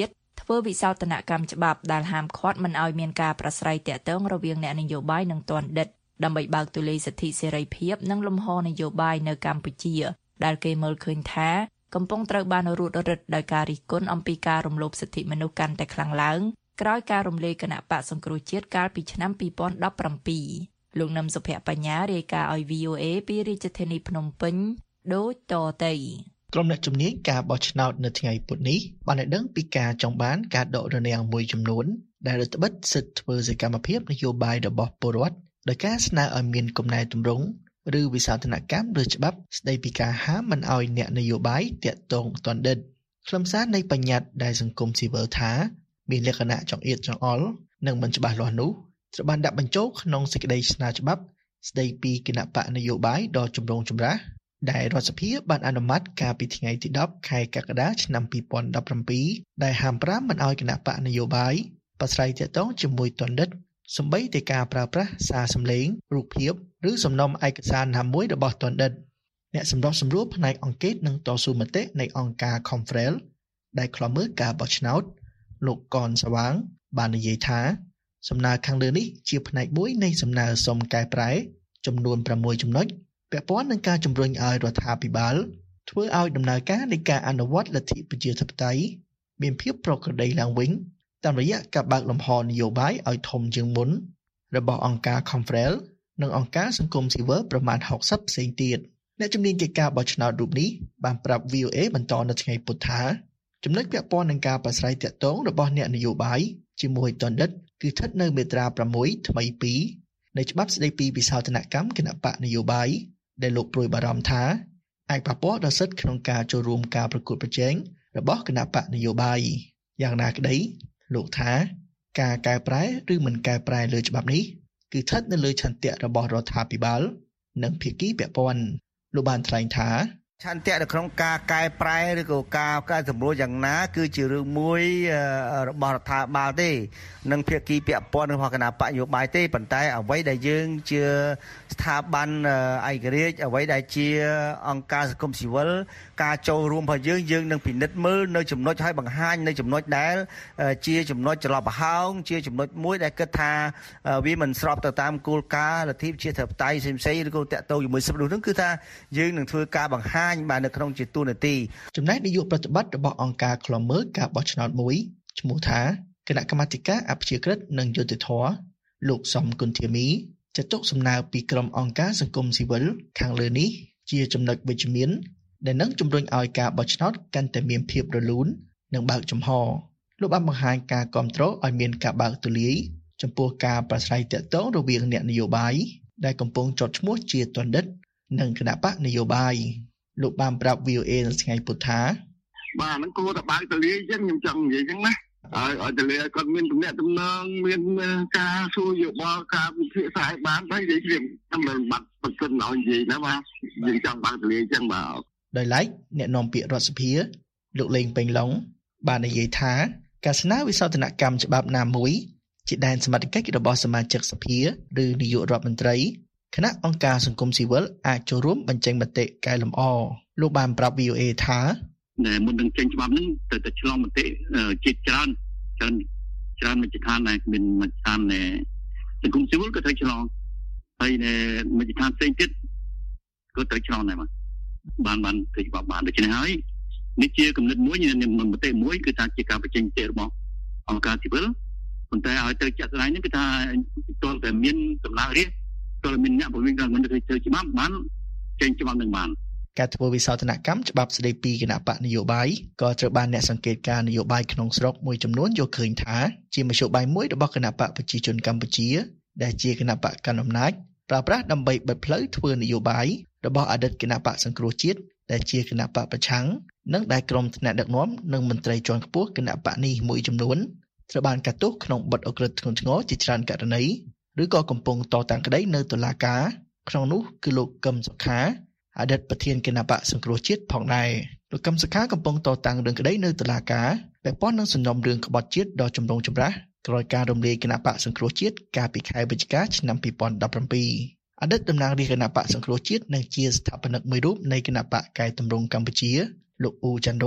ធ្វើវិសោធនកម្មច្បាប់ដែលហាមឃាត់មិនឲ្យមានការប្រស្រ័យទាក់ទងរវាងអ្នកនយោបាយនិងទណ្ឌិតដើម្បីបើកទូលាយសិទ្ធិសេរីភាពនិងលំហនយោបាយនៅកម្ពុជាដែលគេមើលឃើញថាកំពុងត្រូវបានរੂតរិតដោយការរិះគន់អំពីការរំលោភសិទ្ធិមនុស្សកាន់តែខ្លាំងឡើងក្រោយការរំលាយគណៈបកសង្គ្រោះជាតិកាលពីឆ្នាំពីរពាន់ដប់ប្រាំពីរលោកនឹមសុភ័ក្របញ្ញារាយការណ៍ឲ្យ វី អូ អេ ពីរាជធានីភ្នំពេញដូចតទៅក្រុមអ្នកជំនាញការបោះឆ្នោតនៅថ្ងៃពុធនេះបានឲ្យដឹងពីការចង់បានការដករនាំងមួយចំនួនដែលរដ្ឋបិទសិទ្ធិធ្វើសកម្មភាពនយោបាយរបស់ពលរដ្ឋដោយការស្នើឲ្យមានគំណែទម្រង់ឬវិសោធនកម្មឬច្បាប់ស្ដីពីការហាមមិនឲ្យអ្នកនយោបាយទាក់ទងទណ្ឌិតខ្លឹមសារនៃបញ្ញត្តិដែលសង្គមស៊ីវិលថាមានលក្ខណៈចង្អៀតចង្អល់និងមិនច្បាស់លាស់នោះត្រូវបានដាក់បញ្ចូលក្នុងសេចក្តីស្នើច្បាប់ស្ដីពីគណៈបកនយោបាយដ៏ចម្រូងចម្រាសដែលរដ្ឋសភាបានអនុម័តកាលពីថ្ងៃទីដប់ខែកក្កដាឆ្នាំពីរពាន់ដប់ប្រាំពីរដែលហាមប្រាមមិនឲ្យគណៈបកនយោបាយប្រស្រ័យទាក់ទងជាមួយទណ្ឌិតសម្បីតែការប្រើប្រាស់សារសម្លេងរូបភាពឬសំណុំឯកសារណាមួយរបស់ទណ្ឌិតអ្នកសម្របសម្រួលផ្នែកអង្គការនិងតស៊ូមតិនៃអង្គការ Confrel ដែលខ្លំមើលការបោះឆ្នោតលោកកនសវាងបាននិយាយថាសំណើខាងលើនេះជាផ្នែកមួយនៃសំណើសុំកែប្រែចំនួនប្រាំមួយចំណុចពាក់ព័ន្ធនឹងការជំរុញឲ្យរដ្ឋាភិបាលធ្វើឲ្យដំណើរការនៃការអនុវត្តលទ្ធិប្រជាធិបតេយ្យមានភាពប្រក្រតីឡើងវិញតាមរយៈការបើកលំហនយោបាយឲ្យធំជាងមុនរបស់អង្គការ Confrel និងអង្គការសង្គមស៊ីវិលប្រមាណហុកសិបផ្សេងទៀតអ្នកជំនាញកិច្ចការបោះឆ្នោតរូបនេះបានប្រាប់ វី អូ អេ បន្តនៅថ្ងៃពុធថាចំណុចពាក់ព័ន្ធនឹងការប្រស្រ័យទាក់ទងរបស់អ្នកនយោបាយជាមួយទណ្ឌិតគឺស្ថិតនៅមាត្រាប្រាំមួយថ្មីពីរនៃច្បាប់ស្តីពីវិសោធនកម្មគណៈបកនយោបាយដែលលោកព្រួយបារម្ភថាអាចប៉ះពាល់ដល់សិទ្ធិក្នុងការចូលរួមការប្រកួតប្រជែងរបស់គណៈបកនយោបាយយ៉ាងណាក្តីលោកថាការកែប្រែឬមិនកែប្រែលើច្បាប់នេះគឺស្ថិតនៅលើឆន្ទៈរបស់រដ្ឋាភិបាលនិងភាគីពាក់ព័ន្ធលោកបានថ្លែងថាឆន្ទៈនៅក្នុងការកែប្រែឬក៏ការកែសម្រួលយ៉ាងណាគឺជារឿងមួយរបស់រដ្ឋាភិបាលទេនិងភាគីពាក់ព័ន្ធរបស់គណៈបកនយោបាយទេប៉ុន្តែអ្វីដែលយើងជាស្ថាប័នឯករាជ្យអ្វីដែលជាអង្គការសង្គមស៊ីវិលការចូលរួមរបស់យើងយើងនឹងពិនិត្យមើលនៅចំណុចឲ្យបង្ហាញនៅចំណុចដែលជាចំណុចច្រឡំប្រហោងជាចំណុចមួយដែលគិតថាវាមិនស្របទៅតាមគោលការណ៍លទ្ធិប្រជាធិបតេយ្យផ្សេងៗឬក៏តាក់ទងជាមួយសិទ្ធិមនុស្សនោះគឺថាយើងនឹងធ្វើការបង្ហាញបាននៅក្នុងជាទូនាទីចំណែកនាយកប្រតិបត្តិរបស់អង្គការឃ្លាំមើលការបោះឆ្នោតមួយឈ្មោះថាគណៈកម្មាធិការអព្យាក្រឹតនិងយុត្តិធម៌លោកសំគុណធាមីចាត់ទុកសំណើពីក្រុមអង្គការសង្គមស៊ីវិលខាងលើនេះជាចំណុចវិជ្ជមានដែលនឹងជំរុញឲ្យការបោះឆ្នោតកាន់តែមានភាពរលូននិងបើកចំហលោកបានបង្ហាញការគាំទ្រឲ្យមានការបើកទូលាយចំពោះការប្រស្រ័យទាក់ទងរវាងអ្នកនយោបាយដែលកំពុងចោទឈ្មោះជាទណ្ឌិតនិងគណៈបកនយោបាយលោកបានប្រាប់ វី អូ អេ នៅថ្ងៃពុធថាបាទហ្នឹងគួរតែបើកទូលាយអញ្ចឹងខ្ញុំចង់និយាយអញ្ចឹងណាឲ្យឲ្យទូលាយគាត់មានទំនាក់ទំនងមានការសួរយោបល់ការវិភាគសាស្ត្របានទៅនិយាយគ្នាតែមិនបាត់ប្រសិនឲ្យនិយាយណាបាទយើងចង់បើកទូលាយអញ្ចឹងបាទដោយឡែកអ្នកនាំពាក្យរដ្ឋសភាលោកលេងពេញឡុងបាននិយាយថាការស្នើវិសោធនកម្មច្បាប់ណាមួយជាដែនសមត្ថកិច្ចរបស់សមាជិកសភាឬនាយករដ្ឋមន្ត្រីគណៈអង្គការសង្គមស៊ីវិលអាចចូលរួមបញ្ចេញមតិកែលម្អលោកបានប្រាប់ វី អូ អេ ថាដែលមុននឹងចេញច្បាប់ហ្នឹងទៅតែឆ្លងមតិជាតិច្រើនច្រើនច្រើនមជ្ឈដ្ឋានដែលមានមជ្ឈដ្ឋានដែលសង្គមស៊ីវិលក៏ត្រូវឆ្លងហើយមជ្ឈដ្ឋានផ្សេងទៀតក៏ត្រូវឆ្លងដែរបានបានទៅច្បាប់បានដូច្នេះហើយនេះជាគំនិតមួយមតិមួយគឺថាជាការបញ្ចេញមតិរបស់អង្គការស៊ីវិលប៉ុន្តែឲ្យទៅចាត់ស្ដែងនេះគឺថាតើតែមានដំណើររាជតើមានអ្នកពលរដ្ឋមិនទៅធ្វើច្បាប់បានចេញច្បាប់នឹងបានការធ្វើវិសោធនកម្មច្បាប់ស្តីពីគណៈបកនយោបាយក៏ត្រូវបានអ្នកសង្កេតការណ៍នយោបាយក្នុងស្រុកមួយចំនួនយកឃើញថាជាមធ្យោបាយមួយរបស់គណៈបកប្រជាជនកម្ពុជាដែលជាគណៈបកកណ្ដាលអំណាចប្រើប្រាស់ដើម្បីបិទផ្លូវធ្វើនយោបាយរបស់អតីតគណៈបកសង្គ្រោះជាតិដែលជាគណៈបកប្រឆាំងនិងដែលក្រុមថ្នាក់ដឹកនាំនិងមន្ត្រីជាន់ខ្ពស់គណៈបកនេះមួយចំនួនត្រូវបានកាត់ទោសក្នុងបទឧក្រិដ្ឋធ្ងន់ធ្ងរជាច្រើនករណីឬក៏កំពុងតតាំងក្តីនៅតុលាការក្នុងនោះគឺលោកកឹមសុខាអតីតប្រធានគណៈបកសង្គ្រោះជាតិផងដែរលោកកឹមសុខាកំពុងតតាំងរឿងក្តីនៅតុលាការពាក់ព័ន្ធនឹងសំណុំរឿងក្បត់ជាតិដ៏ចម្រូងចម្រាសក្រោយការរំលាយគណៈបកសង្គ្រោះជាតិកាលពីខែវិច្ឆិកាឆ្នាំពីរពាន់ដប់ប្រាំពីរអតីតតំណាងរាជគណៈបកសង្គ្រោះជាតិនិងជាស្ថាបនិកមួយរូបនៃគណៈបកកែតម្រង់កម្ពុជាលោកអ៊ូច័ន្ទរត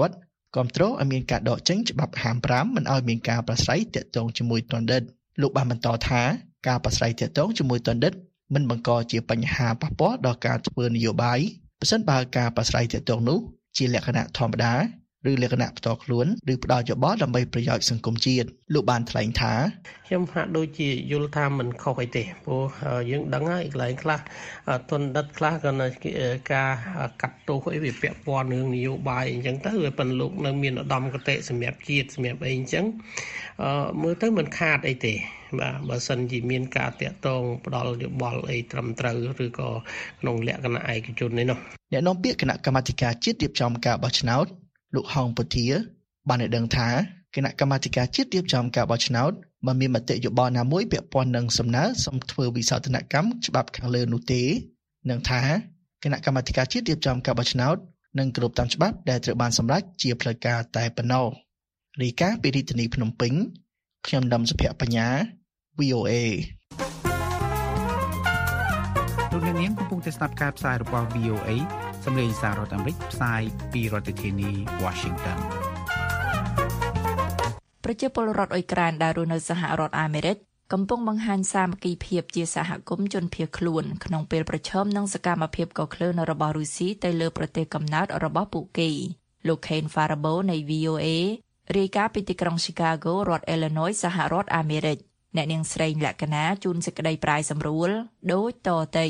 គាំទ្រឲ្យមានការដកចេញច្បាប់ហាមប្រាមមិនឲ្យមានការប្រស្រ័យទាក់ទងជាមួយទណ្ឌិតលោកបានបន្តថាការប្រស្រ័យទាក់ទងជាមួយទណ្ឌិតមិនបង្កជាបញ្ហាប៉ះពាល់ដល់ការធ្វើនយោបាយប្រសិនបើការប្រស្រ័យទាក់ទងនោះជាលក្ខណៈធម្មតាឬលក្ខណៈផ្ទាល់ខ្លួនឬផ្ដល់យោបល់ដើម្បីប្រយោជន៍សង្គមជាតិលោកបានថ្លែងថាខ្ញុំហាក់ដូចជាយល់ថាមិនខុសអីទេព្រោះយើងដឹងហើយកន្លែងខ្លះទណ្ឌិតខ្លះក៏នៅការកាត់ទោសអីវាពាក់ព័ន្ធនឹងនយោបាយអញ្ចឹងទៅវាប៉ុន្តែលោកនៅមានឧត្តមគតិសម្រាប់ជាតិសម្រាប់អីអញ្ចឹងអឺមើលទៅមិនខាតអីទេបាទបើសិនជាមានការតាក់ទងផ្ដល់យោបល់អីត្រឹមត្រូវឬក៏ក្នុងលក្ខណៈឯកជននេះនោះអ្នកនាំពាក្យគណៈកម្មាធិការជាតិរៀបចំការបោះឆ្នោតលោកហងពុធាបានឲ្យដឹងថាគណៈកម្មាធិការជាតិរៀបចំការបោះឆ្នោតមិនមានមតិយោបល់ណាមួយពាក់ព័ន្ធនឹងសំណើសុំធ្វើវិសោធនកម្មច្បាប់ខាងលើនោះទេនឹងថាគណៈកម្មាធិការជាតិរៀបចំការបោះឆ្នោតនឹងគោរពតាមច្បាប់ដែលត្រូវបានសម្រេចជាផ្លូវការតែប៉ុណ្ណោះរាយការណ៍ពីរាជធានីភ្នំពេញខ្ញុំដំសុភ័ក្របញ្ញា វី អូ เอលោកអ្នកនាងកំពុងតែស្ដាប់ការផ្សាយរបស់ វី អូ เอ សម្លេងសាររដ្ឋអាមេរិកផ្សាយពីរដ្ឋធានី Washington ប្រជាពលរដ្ឋអ៊ុយក្រែនដែលរស់នៅសហរដ្ឋអាមេរិកកំពុងបង្ហាញសាមគ្គីភាពជាសហគមន៍ជនភៀសខ្លួនក្នុងពេលប្រឈមនឹងសកម្មភាពកក្លឿនរបស់រុស្ស៊ីទៅលើប្រទេសកំណើតរបស់ពួកគេលោក Ken Farabo នៃ វី អូ เอ រាយការណ៍ពីទីក្រុង Chicago រដ្ឋ Illinois សហរដ្ឋអាមេរិកអ្នកនាងស្រីលក្ខណាជួនសេចក្តីប្រាយសម្រួលដូចតទៅ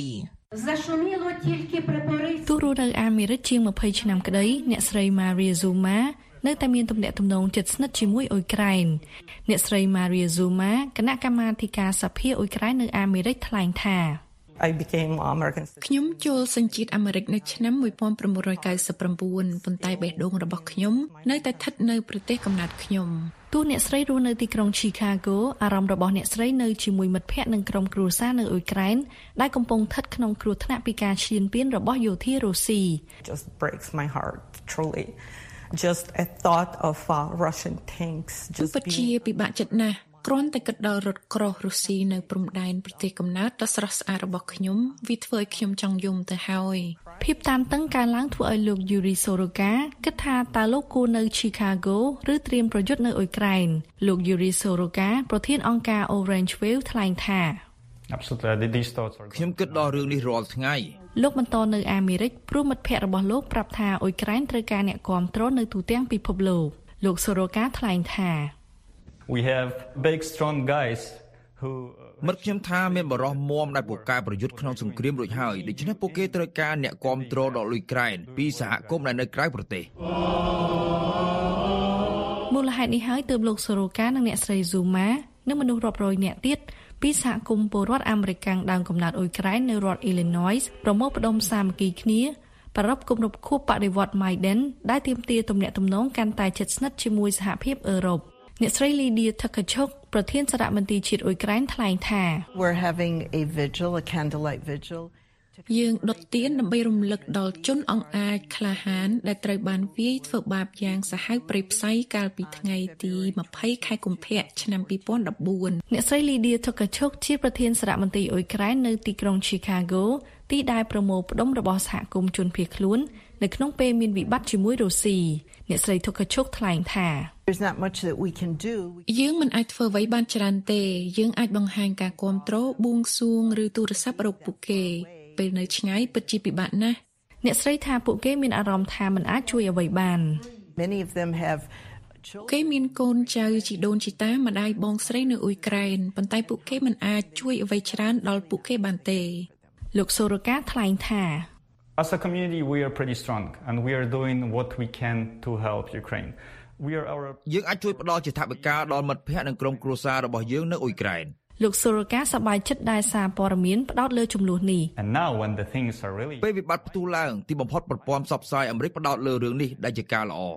ទូរនៅអាមេរិកជាងម្ភៃឆ្នាំក្តីអ្នកស្រី Maria Zuma នៅតែមានទំនាក់ទំនងជិតស្និទ្ធជាមួយអ៊ុយក្រែនអ្នកស្រី Maria Zuma គណៈកម្មាធិការសភាអ៊ុយក្រែននៅអាមេរិកថ្លែងថា I became American ខ្ញុំចូលសញ្ជាតិអាមេរិកនៅឆ្នាំnineteen ninety-nine ប៉ុន្តែបេះដូងរបស់ខ្ញុំនៅតែស្ថិតនៅប្រទេសកំណើតខ្ញុំទោះអ្នកស្រីរស់នៅទីក្រុង Chicago អារម្មណ៍របស់អ្នកស្រីនៅជាមួយមិត្តភ័ក្តិនិងក្រុមគ្រួសារនៅអ៊ុយក្រែនដែលកំពុងស្ថិតក្នុងគ្រោះថ្នាក់ពីការឈ្លានពានរបស់យោធារុស្ស៊ី Just breaks my heart truly just a thought of uh, Russian tanks just ពិតជាពិបាកចិត្តណាស់គ្រាន់តែគិតដល់រថក្រោះរុស្ស៊ីនៅព្រំដែនប្រទេសកំណើតដ៏ស្រស់ស្អាតរបស់ខ្ញុំវាធ្វើឲ្យខ្ញុំចង់យំទៅហើយភាពតានតឹងកើនឡើងធ្វើឲ្យលោក Yuri Soroka គិតថាតើលោកគួរនៅ Chicago ឬត្រៀមប្រយុទ្ធនៅអ៊ុយក្រែនលោក Yuri Soroka ប្រធានអង្គការ Orange Wave ថ្លែងថាខ្ញុំគិតដល់រឿងនេះរាល់ថ្ងៃលោកបន្តនៅអាមេរិកព្រោះមិត្តភ័ក្តិរបស់លោកប្រាប់ថាអ៊ុយក្រែនត្រូវការអ្នកគាំទ្រនៅទូទាំងពិភពលោកលោក Soroka ថ្លែងថា We have big strong guys who មិត្តខ្ញុំថាមានបរិះមាំដែលពូកែប្រយុទ្ធក្នុងសង្គ្រាមរួចហើយដូច្នេះពួកគេត្រូវការអ្នកគាំទ្រដល់អ៊ុយក្រែនពីសហគមន៍ដែលនៅក្រៅប្រទេសមូលហេតុនេះហើយទើបលោក Soroka និងអ្នកស្រី Zuma និងមនុស្សរាប់រយនាក់ទៀតពីសហគមន៍ពលរដ្ឋអាមេរិកដើមកំណើតអ៊ុយក្រែននៅរដ្ឋ Illinois ប្រមូលផ្ដុំសាមគ្គីគ្នាប្រារព្ធគម្រប់ខួបបដិវត្តន៍ Maidan ដែលទាមទារទំនាក់ទំនងកាន់តែជិតស្និទ្ធជាមួយសហភាពអឺរ៉ុបអ្នកស្រី Lydia Tkachuk ប្រធានសារមន្ទីរជាតិអ៊ុយក្រែនថ្លែងថា We're having a vigil a candlelight vigil យើងដុតទៀនដើម្បីរំលឹកដល់ជនអង្អាចក្លាហានដែលត្រូវបានវាយធ្វើបាបយ៉ាងសាហាវព្រៃផ្សៃកាលពីថ្ងៃទីtwentyខែកុម្ភៈឆ្នាំtwenty fourteenអ្នកស្រី Lydia Tkachuk ជាប្រធានសារមន្ទីរអ៊ុយក្រែននៅទីក្រុង Chicago ទីដែលប្រមូលផ្ដុំរបស់សហគមន៍ជនភៀសខ្លួននៅក្នុងពេលមានវិបត្តិជាមួយរុស្ស៊ីអ្នកស្រី Tkachuk ថ្លែងថា There's not much that we can do យើងមិនអាចធ្វើអ្វីបានច្រើនទេយើងអាចបង្ហាញការគាំទ្របួងសួងឬទូរស័ព្ទរកពួកគេពេលនៅឆ្ងាយពិតជាពិបាកណាស់អ្នកស្រីថាពួកគេមានអារម្មណ៍ថាមិនអាចជួយអ្វីបាន Many of them have គេមានកូនចៅជីដូនជីតាម្ដាយបងស្រីនៅអ៊ុយក្រែនប៉ុន្តែពួកគេមិនអាចជួយអ្វីច្រើនដល់ពួកគេបានទេលោក Soroka ថ្លែងថា As a community we are pretty strong and we are doing what we can to help Ukraine. We are our យើងអាចជួយផ្ដល់ជាថវិកាដល់មិត្តភ័ក្តិនិងក្រុមគ្រួសាររបស់យើងនៅអ៊ុយក្រែនលោក Soroka សប្បាយចិត្តដែលសារព័ត៌មានផ្ដោតលើចំនួននេះ And now when the things are really ពេលវិបត្តិផ្ទុះឡើងទីបំផុតប្រព័ន្ធផ្សព្វផ្សាយអាមេរិកផ្ដោតលើរឿងនេះដែលជាការល្អ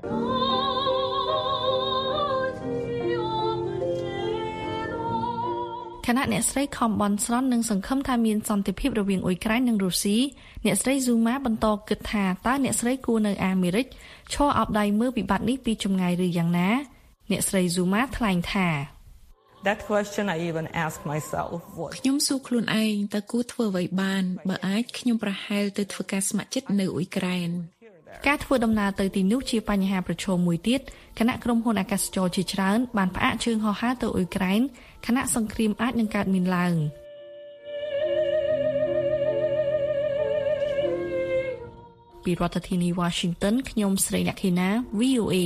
ខណៈអ្នកស្រីខំបន់ស្រន់និងសង្ឃឹមថាមានសន្តិភាពរវាងអ៊ុយក្រែននិងរុស្ស៊ីអ្នកស្រី Zuma បន្តគិតថាតើអ្នកស្រីគួរនៅអាមេរិកឈរអោបដៃមើលវិបត្តិនេះពីចម្ងាយឬយ៉ាងណាអ្នកស្រី Zuma ថ្លែងថា That question I even ask myself ខ្ញុំសួរខ្លួនឯងតើគួរធ្វើអ្វីបានបើអាចខ្ញុំប្រហែលទៅធ្វើការស្ម័គ្រចិត្តនៅអ៊ុយក្រែនការធ្វើដំណើរទៅទីនោះជាបញ្ហាប្រឈមមួយទៀតគណៈក្រុមហ៊ុនអាកាសចរជាច្រើនបានផ្អាកជើងហោះហើរទៅអ៊ុយក្រែនខណៈសង្គ្រាមអាចនឹងកើតមានឡើងពីរដ្ឋធានី Washington ខ្ញុំស្រីអ្នកខេណា វី អូ เอ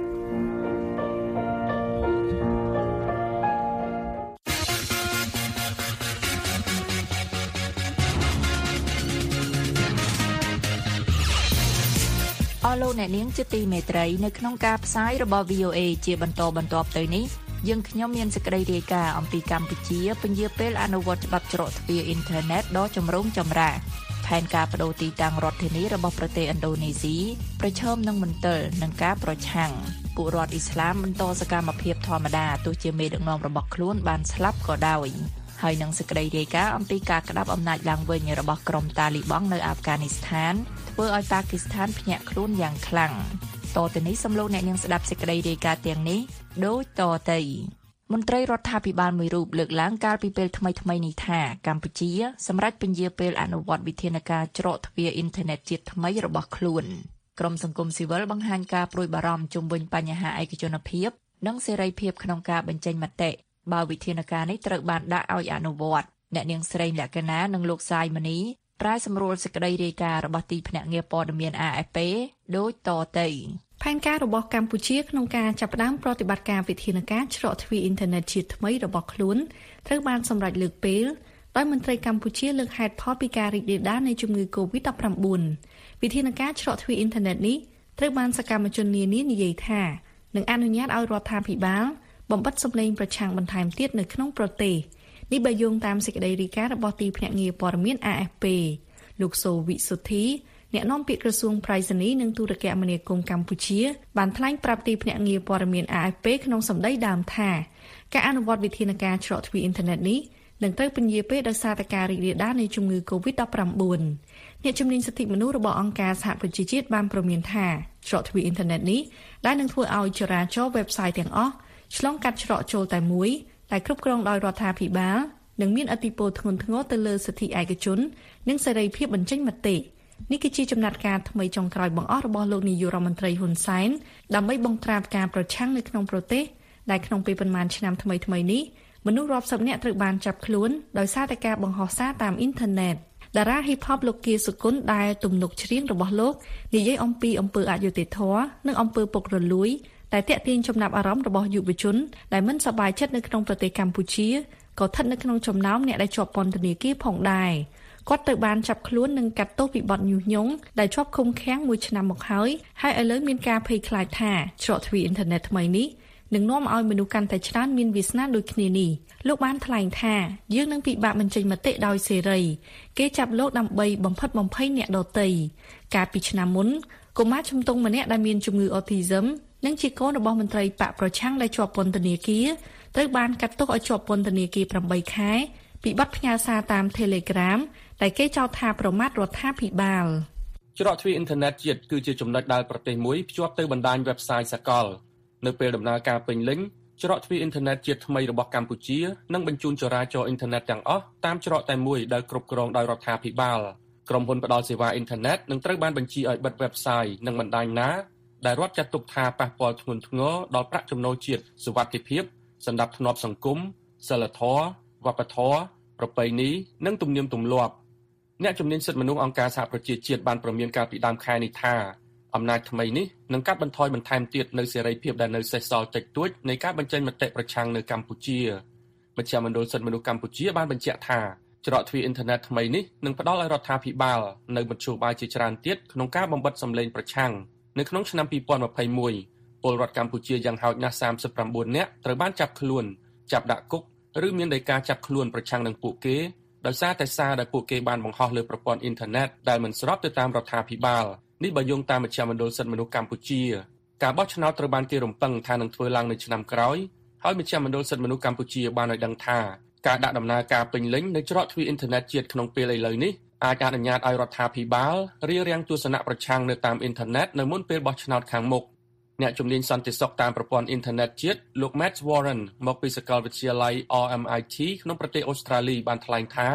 អស់លោកអ្នកនាងជាទីមេត្រីនៅក្នុងការផ្សាយរបស់ វី អូ เอ ជាបន្តបន្ទាប់ទៅនេះយើងខ្ញុំមានសេចក្តីរាយការណ៍អំពីកម្ពុជាពន្យាពេលអនុវត្តច្បាប់ច្រកទ្វារអ៊ីនធឺណិតដ៏ចម្រូងចម្រាសផែនការបដូរទីតាំងរដ្ឋធានីរបស់ប្រទេសឥណ្ឌូនេស៊ីប្រឈមនឹងមន្ទិលនិងការប្រឆាំងពួករដ្ឋអ៊ីស្លាមបន្តសកម្មភាពធម្មតាទោះជាមេដឹកនាំរបស់ខ្លួនបានស្លាប់ក៏ដោយហើយនឹងសេចក្តីរាយការណ៍អំពីការក្តាប់អំណាចឡើងវិញរបស់ក្រុមតាលីបង់នៅអាហ្វហ្គានីស្ថានធ្វើឲ្យប៉ាគីស្ថានភ្ញាក់ខ្លួនយ៉ាងខ្លាំងតទៅនេះសំឡេងអ្នកនាងស្ដាប់សេចក្តីរាយការណ៍ទាំងនេះដូចតទៅមន្ត្រីរដ្ឋាភិបាលមួយរូបលើកឡើងកាលពីពេលថ្មីៗនេះថាកម្ពុជាសម្រាប់ពន្យាពេលអនុវត្តវិធានការច្រកទ្វារអ៊ីនធឺណិតជាតិថ្មីរបស់ខ្លួនក្រុមសង្គមស៊ីវិលបង្ហាញការព្រួយបារម្ភជុំវិញបញ្ហាឯកជនភាពនិងសេរីភាពក្នុងការបញ្ចេញមតិបើវិធានការនេះត្រូវបានដាក់ឲ្យអនុវត្តអ្នកនាងស្រីលក្ខណានិងលោកសាយមនីប្រាយសម្រួលសេចក្តីរាយការណ៍របស់ទីភ្នាក់ងារព័ត៌មាន អា អេហ្វ ពី ដូចតទៅផែនការរបស់កម្ពុជាក្នុងការចាប់ផ្ដើមប្រតិបត្តិការវិធានការច្រកទ្វារអ៊ីនធឺណិតជាតិថ្មីរបស់ខ្លួនត្រូវបានសម្រេចលើកពេលដោយមន្ត្រីកម្ពុជាលើកហេតុផលពីការរីករាលដាលនៃជំងឺ កូវីដ ដប់ប្រាំបួន វិធានការច្រកទ្វារអ៊ីនធឺណិតនេះត្រូវបានសកម្មជននានានិយាយថានឹងអនុញ្ញាតឲ្យរដ្ឋាភិបាលបំបិទសម្លេងប្រឆាំងបន្ថែមទៀតនៅក្នុងប្រទេសនេះបើយោងតាមសេចក្តីរាយការណ៍របស់ទីភ្នាក់ងារព័ត៌មាន អា អេហ្វ ពី លោកសូវិសុធីអ្នកនាំពាក្យក្រសួងប្រៃសណីនិងទូរគមនាគមន៍កម្ពុជាបានថ្លែងប្រាប់ទីភ្នាក់ងារព័ត៌មាន អា អេហ្វ ពី ក្នុងសម្ដីដើមថាការអនុវត្តវិធានការច្រកទ្វារអ៊ីនធឺណិតនេះនឹងត្រូវពន្យាពេលដោយសារតែការរីករាលដាលនៃជំងឺ កូវីដ ដប់ប្រាំបួន អ្នកជំនាញសិទ្ធិមនុស្សរបស់អង្គការសហប្រជាជាតិបានព្រមានថាច្រកទ្វារអ៊ីនធឺណិតនេះដែលនឹងធ្វើឲ្យចរាចរណ៍ website ទាំងអស់ឆ្លងកាត់ច្រកចូលតែមួយដែលគ្រប់គ្រងដោយរដ្ឋាភិបាលនឹងមានឥទ្ធិពលធ្ងន់ធ្ងរទៅលើសិទ្ធិឯកជននិងសេរីភាពបញ្ចេញមតិនេះគឺជាចំណាត់ការថ្មីចុងក្រោយបង្អស់របស់លោកនាយករដ្ឋមន្ត្រីហ៊ុនសែនដើម្បីបង្ក្រាបការប្រឆាំងនៅក្នុងប្រទេសដែលក្នុងពេលប៉ុន្មានឆ្នាំថ្មីៗនេះមនុស្សរាប់សិបនាក់ត្រូវបានចាប់ខ្លួនដោយសារតែការបង្ហោះសារតាមអ៊ីនធឺណិតតារា hip hop លោកគៀសុគន្ធដែលទំនុកច្រៀងរបស់លោកនិយាយអំពីអំពើអយុត្តិធម៌និងអំពើពុករលួយតែទាក់ទាញចំណាប់អារម្មណ៍របស់យុវជនដែលមិនសប្បាយចិត្តនៅក្នុងប្រទេសកម្ពុជាក៏ស្ថិតនៅក្នុងចំណោមអ្នកដែលជាប់ពន្ធនាគារផងដែរគាត់ត្រូវបានចាប់ខ្លួននិងកាត់ទោសពីបទញុះញង់ដែលជាប់ឃុំឃាំងមួយឆ្នាំមកហើយហើយឥឡូវមានការភ័យខ្លាចថាច្រកទ្វារអ៊ីនធឺណិតថ្មីនេះនឹងនាំឲ្យមនុស្សកាន់តែច្រើនមានវាសនាដូចគ្នានេះលោកបានថ្លែងថាយើងនឹងពិបាកបញ្ចេញមតិដោយសេរីគេចាប់លោកដើម្បីបំផិតបំភ័យអ្នកដទៃកាលពីឆ្នាំមុនកុមារជំទង់ម្នាក់ដែលមានជំងឺ Autism និងជាកូនរបស់មន្ត្រីបកប្រឆាំងដែលជាប់ពន្ធនាគារត្រូវបានកាត់ទោសឲ្យជាប់ពន្ធនាគារប្រាំបីខែពីបទផ្ញើសារតាម Telegram ដែលគេចោទថាប្រមាថរដ្ឋាភិបាលច្រកទ្វារអ៊ីនធឺណិតជាតិគឺជាចំណុចដែលប្រទេសមួយភ្ជាប់ទៅបណ្ដាញ website សកលនៅពេលដំណើរការពេញលេញច្រកទ្វារអ៊ីនធឺណិតជាតិថ្មីរបស់កម្ពុជានឹងបញ្ជូនចរាចរណ៍អ៊ីនធឺណិតទាំងអស់តាមច្រកតែមួយដែលគ្រប់គ្រងដោយរដ្ឋាភិបាលក្រុមហ៊ុនផ្ដល់សេវាអ៊ីនធឺណិតនឹងត្រូវបានបញ្ជាឲ្យបិទ website និងបណ្ដាញណាដែលរដ្ឋចាត់ទុកថាប៉ះពាល់ធ្ងន់ធ្ងរដល់ប្រាក់ចំណូលជាតិសុវត្ថិភាពសណ្ដាប់ធ្នាប់សង្គមសីលធម៌វប្បធម៌ប្រពៃណីនិងទំនៀមទម្លាប់អ្នកជំនាញសិទ្ធិមនុស្សអង្គការសហប្រជាជាតិបានប្រមានកាលពីដើមខែនេះថាអំណាចថ្មីនេះនឹងកាត់បន្ថយបន្ថែមទៀតនៅសេរីភាពដែលនៅសេសសល់តិចតួចនៃការបញ្ចេញមតិប្រឆាំងនៅកម្ពុជាមជ្ឈមណ្ឌលសិទ្ធិមនុស្សកម្ពុជាបានបញ្ជាក់ថាច្រកទ្វារអ៊ីនធឺណិតថ្មីនេះនឹងផ្ដល់ឲ្យរដ្ឋាភិបាលនៅមធ្យោបាយជាច្រើនទៀតក្នុងការបំបិទសម្លេងប្រឆាំងនៅក្នុងឆ្នាំពីរពាន់ម្ភៃមួយពលរដ្ឋកម្ពុជាយ៉ាងហោចណាស់សាមសិបប្រាំបួននាក់ត្រូវបានចាប់ខ្លួនចាប់ដាក់គុកឬមានដីកាចាប់ខ្លួនប្រឆាំងនឹងពួកគេដោយសារតែសារដែលពួកគេបានបង្ហោះលើប្រព័ន្ធអ៊ីនធឺណិតដែលមិនស្របទៅតាមរដ្ឋាភិបាលនេះបើយោងតាមមជ្ឈមណ្ឌលសិទ្ធិមនុស្សកម្ពុជាការបោះឆ្នោតត្រូវបានគេរំពឹងថានឹងធ្វើឡើងនៅឆ្នាំក្រោយហើយមជ្ឈមណ្ឌលសិទ្ធិមនុស្សកម្ពុជាបានឲ្យដឹងថាការដាក់ដំណើរការពេញលេញនៅច្រកទ្វារអ៊ីនធឺណិតជាតិក្នុងពេលឥឡូវនេះអាចអនុញ្ញាតឲ្យរដ្ឋាភិបាលរារាំងទស្សនៈប្រឆាំងនៅតាមអ៊ីនធឺណិតនៅមុនពេលបោះឆ្នោតខាងមុខអ្នកជំនាញសន្តិសុខតាមប្រព័ន្ធអ៊ីនធឺណិតជាតិលោក Matt Warren មកពីសាកលវិទ្យាល័យ អារ អេម ไอ ที ក្នុងប្រទេសអូស្ត្រាលីបានថ្លែងថា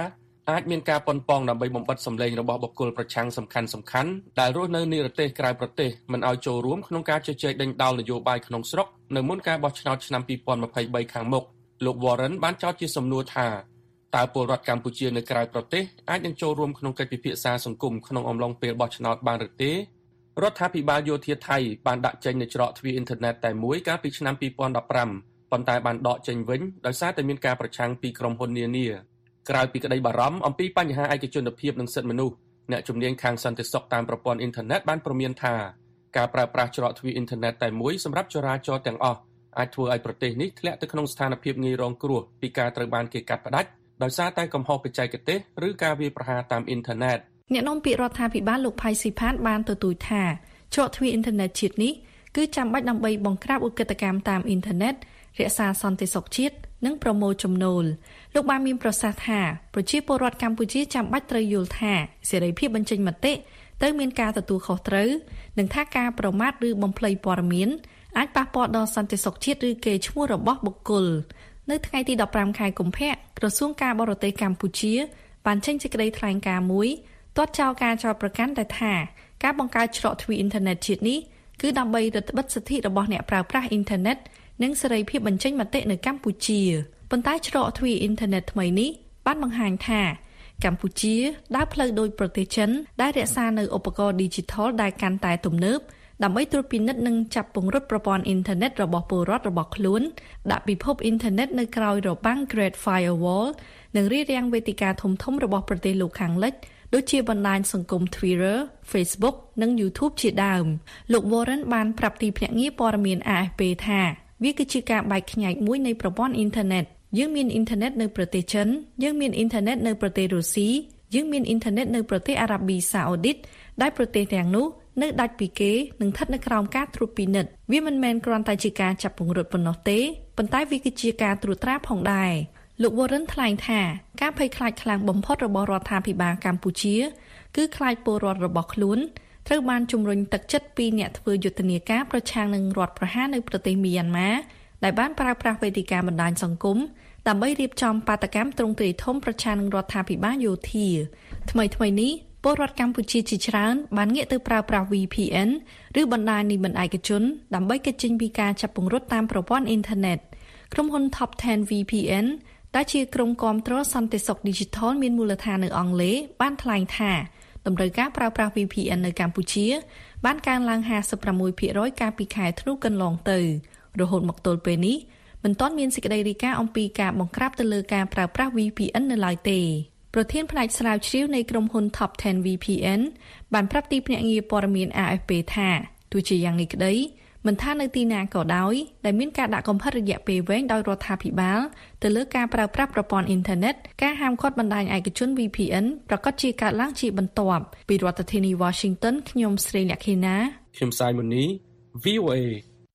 អាចមានការប៉ុនប៉ងដើម្បីបំបិទសម្លេងរបស់បុគ្គលប្រឆាំងសំខាន់សំខាន់ដែលរស់នៅនិរទេសក្រៅប្រទេសមិនឲ្យចូលរួមក្នុងការជជែកដេញដោលនយោបាយក្នុងស្រុកនៅមុនការបោះឆ្នោតឆ្នាំពីរពាន់ម្ភៃបីខាងមុខលោក Warren បានចោទជាសំណួរថាតើពលរដ្ឋកម្ពុជានៅក្រៅប្រទេសអាចនឹងចូលរួមក្នុងកិច្ចពិភាក្សាសង្គមក្នុងអំឡុងពេលបោះឆ្នោតបានឬទេរដ្ឋាភិបាលយោធាថៃបានដាក់ចេញនូវច្រកទ្វារអ៊ីនធឺណិតតែមួយកាលពីឆ្នាំពីរពាន់ដប់ប្រាំប៉ុន្តែបានដកចេញវិញដោយសារតែមានការប្រឆាំងពីក្រុមហ៊ុននានាក្រៅពីក្តីបារម្ភអំពីបញ្ហាឯកជនភាពនិងសិទ្ធិមនុស្សអ្នកជំនាញខាងសន្តិសុខតាមប្រព័ន្ធអ៊ីនធឺណិតបានព្រមានថាការប្រើប្រាស់ច្រកទ្វារអ៊ីនធឺណិតតែមួយសម្រាប់ចរាចរណ៍ទាំងអស់អាចធ្វើឲ្យប្រទេសនេះធ្លាក់ទៅក្នុងស្ថានភាពងាយរងគ្រោះពីការត្រូវបានគេកាត់ផ្តាច់ដោយសារតែកំហុសបច្ចេកទេសឬការវាយប្រហារតាមអ៊ីនធឺណិតអ្នកនាំពាក្យរដ្ឋាភិបាលលោកផៃស៊ីផាតបានទទូចថាច្រកទ្វារអ៊ីនធឺណិតជាតិនេះគឺចាំបាច់ដើម្បីបង្ក្រាបឧក្រិដ្ឋកម្មតាមអ៊ីនធឺណិតរក្សាសន្តិសុខជាតិនិងប្រមូលចំណូលលោកបានមានប្រសាសន៍ថាប្រជាពលរដ្ឋកម្ពុជាចាំបាច់ត្រូវយល់ថាសេរីភាពបញ្ចេញមតិត្រូវមានការទទួលខុសត្រូវនិងថាការប្រមាថឬបំភ្លៃព័ត៌មានអាចប៉ះពាល់ដល់សន្តិសុខជាតិឬកេរ្តិ៍ឈ្មោះរបស់បុគ្គលនៅថ្ងៃទីដប់ប្រាំខែកុម្ភៈក្រសួងការបរទេសកម្ពុជាបានចេញសេចក្តីថ្លែងការណ៍មួយទាត់ចោលការចោទប្រកាន់ដែលថាការបង្កើតច្រកទ្វារអ៊ីនធឺណិតជាតិនេះគឺដើម្បីរឹតបន្តឹងសិទ្ធិរបស់អ្នកប្រើប្រាស់អ៊ីនធឺណិតនិងសេរីភាពបញ្ចេញមតិនៅកម្ពុជាប៉ុន្តែច្រកទ្វារអ៊ីនធឺណិតថ្មីនេះបានបង្ហាញថាកម្ពុជាដើរផ្លូវដោយប្រទេសចិនដែលរក្សានៅឧបករណ៍ Digital ដែលកាន់តែទំនើបដើម្បីត្រួតពិនិត្យនិងចាប់ពង្រឹងប្រព័ន្ធអ៊ីនធឺណិតរបស់ពលរដ្ឋរបស់ខ្លួនដាក់ពិភពអ៊ីនធឺណិតនៅក្រៅរបាំង Great Firewall និងរារាំងវេទិកាធំៗរបស់ប្រទេសលោកខាងលិចដូចជាបណ្ដាញសង្គម Twitter, Facebook និង YouTube ជាដើមលោក Warren បានប្រាប់ទីភ្នាក់ងារព័ត៌មាន A F P ថាវាគឺជាការបែកខ្ញែកមួយនៃប្រព័ន្ធអ៊ីនធឺណិតយើងមានអ៊ីនធឺណិតនៅប្រទេសចិនយើងមានអ៊ីនធឺណិតនៅប្រទេសរុស្ស៊ីយើងមានអ៊ីនធឺណិតនៅប្រទេសអារ៉ាប៊ីសាអូឌីតដែលប្រទេសទាំងនោះនៅដាច់ពីគេនិងស្ថិតនៅក្រោមការត្រួតពិនិត្យវាមិនមែនគ្រាន់តែជាការចាប់ពង្រត់ប៉ុណ្ណោះទេប៉ុន្តែវាគឺជាការត្រួតត្រាផងដែរលោក Warren ថ្លែងថាការភ័យខ្លាចខ្លាំងបំផុតរបស់រដ្ឋាភិបាលកម្ពុជាគឺខ្លាចពលរដ្ឋរបស់ខ្លួនត្រូវបានជំរុញទឹកចិត្តពីអ្នកធ្វើយុទ្ធនាការប្រឆាំងនឹងរដ្ឋប្រហារនៅប្រទេសមីយ៉ាន់ម៉ាដែលបានប្រើប្រាស់វេទិកាបណ្ដាញសង្គមដើម្បីរៀបចំបាតកម្មទ្រង់ទ្រាយធំប្រឆាំងនឹងរដ្ឋាភិបាលយោធាថ្មីៗនេះពលរដ្ឋកម្ពុជាជាច្រើនបានងាកទៅប្រើប្រាស់ V P N ឬបណ្ដាញនីតិឯកជនដើម្បីគេចចេញពីការចាប់ពង្រត់តាមប្រព័ន្ធអ៊ីនធឺណិតក្រុមហ៊ុន Top ដិស V P N ដែលជាក្រុមគាំទ្រសន្តិសុខ Digital មានមូលដ្ឋាននៅអង់គ្លេសបានថ្លែងថាតម្រូវការប្រើប្រាស់ V P N នៅកម្ពុជាបានកើនឡើង ห้าสิบหกភាគរយ កាលពីខែធ្នូកន្លងទៅរហូតមកទល់ពេលនេះមិនទាន់មានសេចក្តីរាយការណ៍អំពីការបង្ក្រាបទៅលើការប្រើប្រាស់ V P N នៅឡើយទេប្រធានផ្នែកស្រាវជ្រាវនៃក្រុមហ៊ុន Top ដិស V P N បានប្រាប់ទីភ្នាក់ងារព័ត៌មាន A F P ថាទោះជាយ៉ាងនេះក្តីមិនថានៅទីណាក៏ដោយដែលមានការដាក់កំហិតរយៈពេលវែងដោយរដ្ឋាភិបាលទៅលើការប្រើប្រាស់ប្រព័ន្ធអ៊ីនធឺណិតការហាមឃាត់បណ្ដាញឯកជន V P N ប្រកាសជាកើតឡើងជាបន្ទាប់ពីរដ្ឋធានី Washington ខ្ញុំស្រីលក្ខិណាខ្ញុំសាយមុនី V O A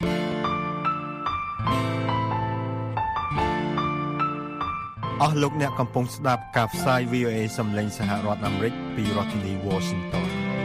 អស់លោកអ្នកកំពុងស្ដាប់ការផ្សាយ V O A សំឡេងសហរដ្ឋអាមេរិកពីរដ្ឋធានី Washington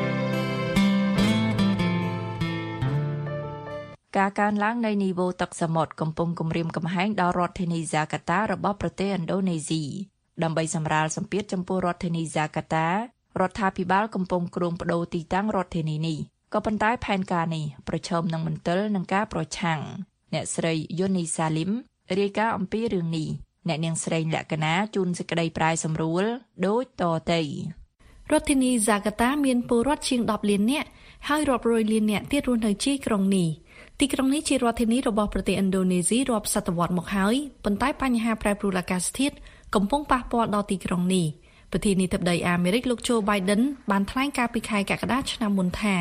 ការកើនឡើងនៃនីវ៉ូទឹកសមុទ្រកំពុងគំរាមកំហែងដល់រដ្ឋធានីហ្សាកាតារបស់ប្រទេសឥណ្ឌូនេស៊ីដើម្បីសម្រាលសម្ពាធចំពោះរដ្ឋធានីហ្សាកាតារដ្ឋាភិបាលកំពុងគ្រោងប្តូរទីតាំងរដ្ឋធានីនេះក៏ប៉ុន្តែផែនការនេះប្រឈមនឹងមន្ទិលនឹងការប្រឆាំងអ្នកស្រីយូនីសាលីមរាយការណ៍អំពីរឿងនេះអ្នកនាងស្រីលក្ខណាជូនសេចក្តីប្រាយសម្រួលដូចតទៅរដ្ឋធានីហ្សាកាតាមានពលរដ្ឋជាងដប់លាននាក់ហើយរាប់រយលាននាក់ទៀតរស់នៅជាក្រុងនេះទីក្រុងនេះជារដ្ឋធានីរបស់ប្រទេសឥណ្ឌូនេស៊ីរាប់សតវត្សមកហើយប៉ុន្តែបញ្ហាប្រែប្រួលអាកាសធាតុកំពុងប៉ះពាល់ដល់ទីក្រុងនេះប្រធានាធិបតីអាមេរិកលោក Joe Biden បានថ្លែងការពីខែកក្កដាឆ្នាំមុនថា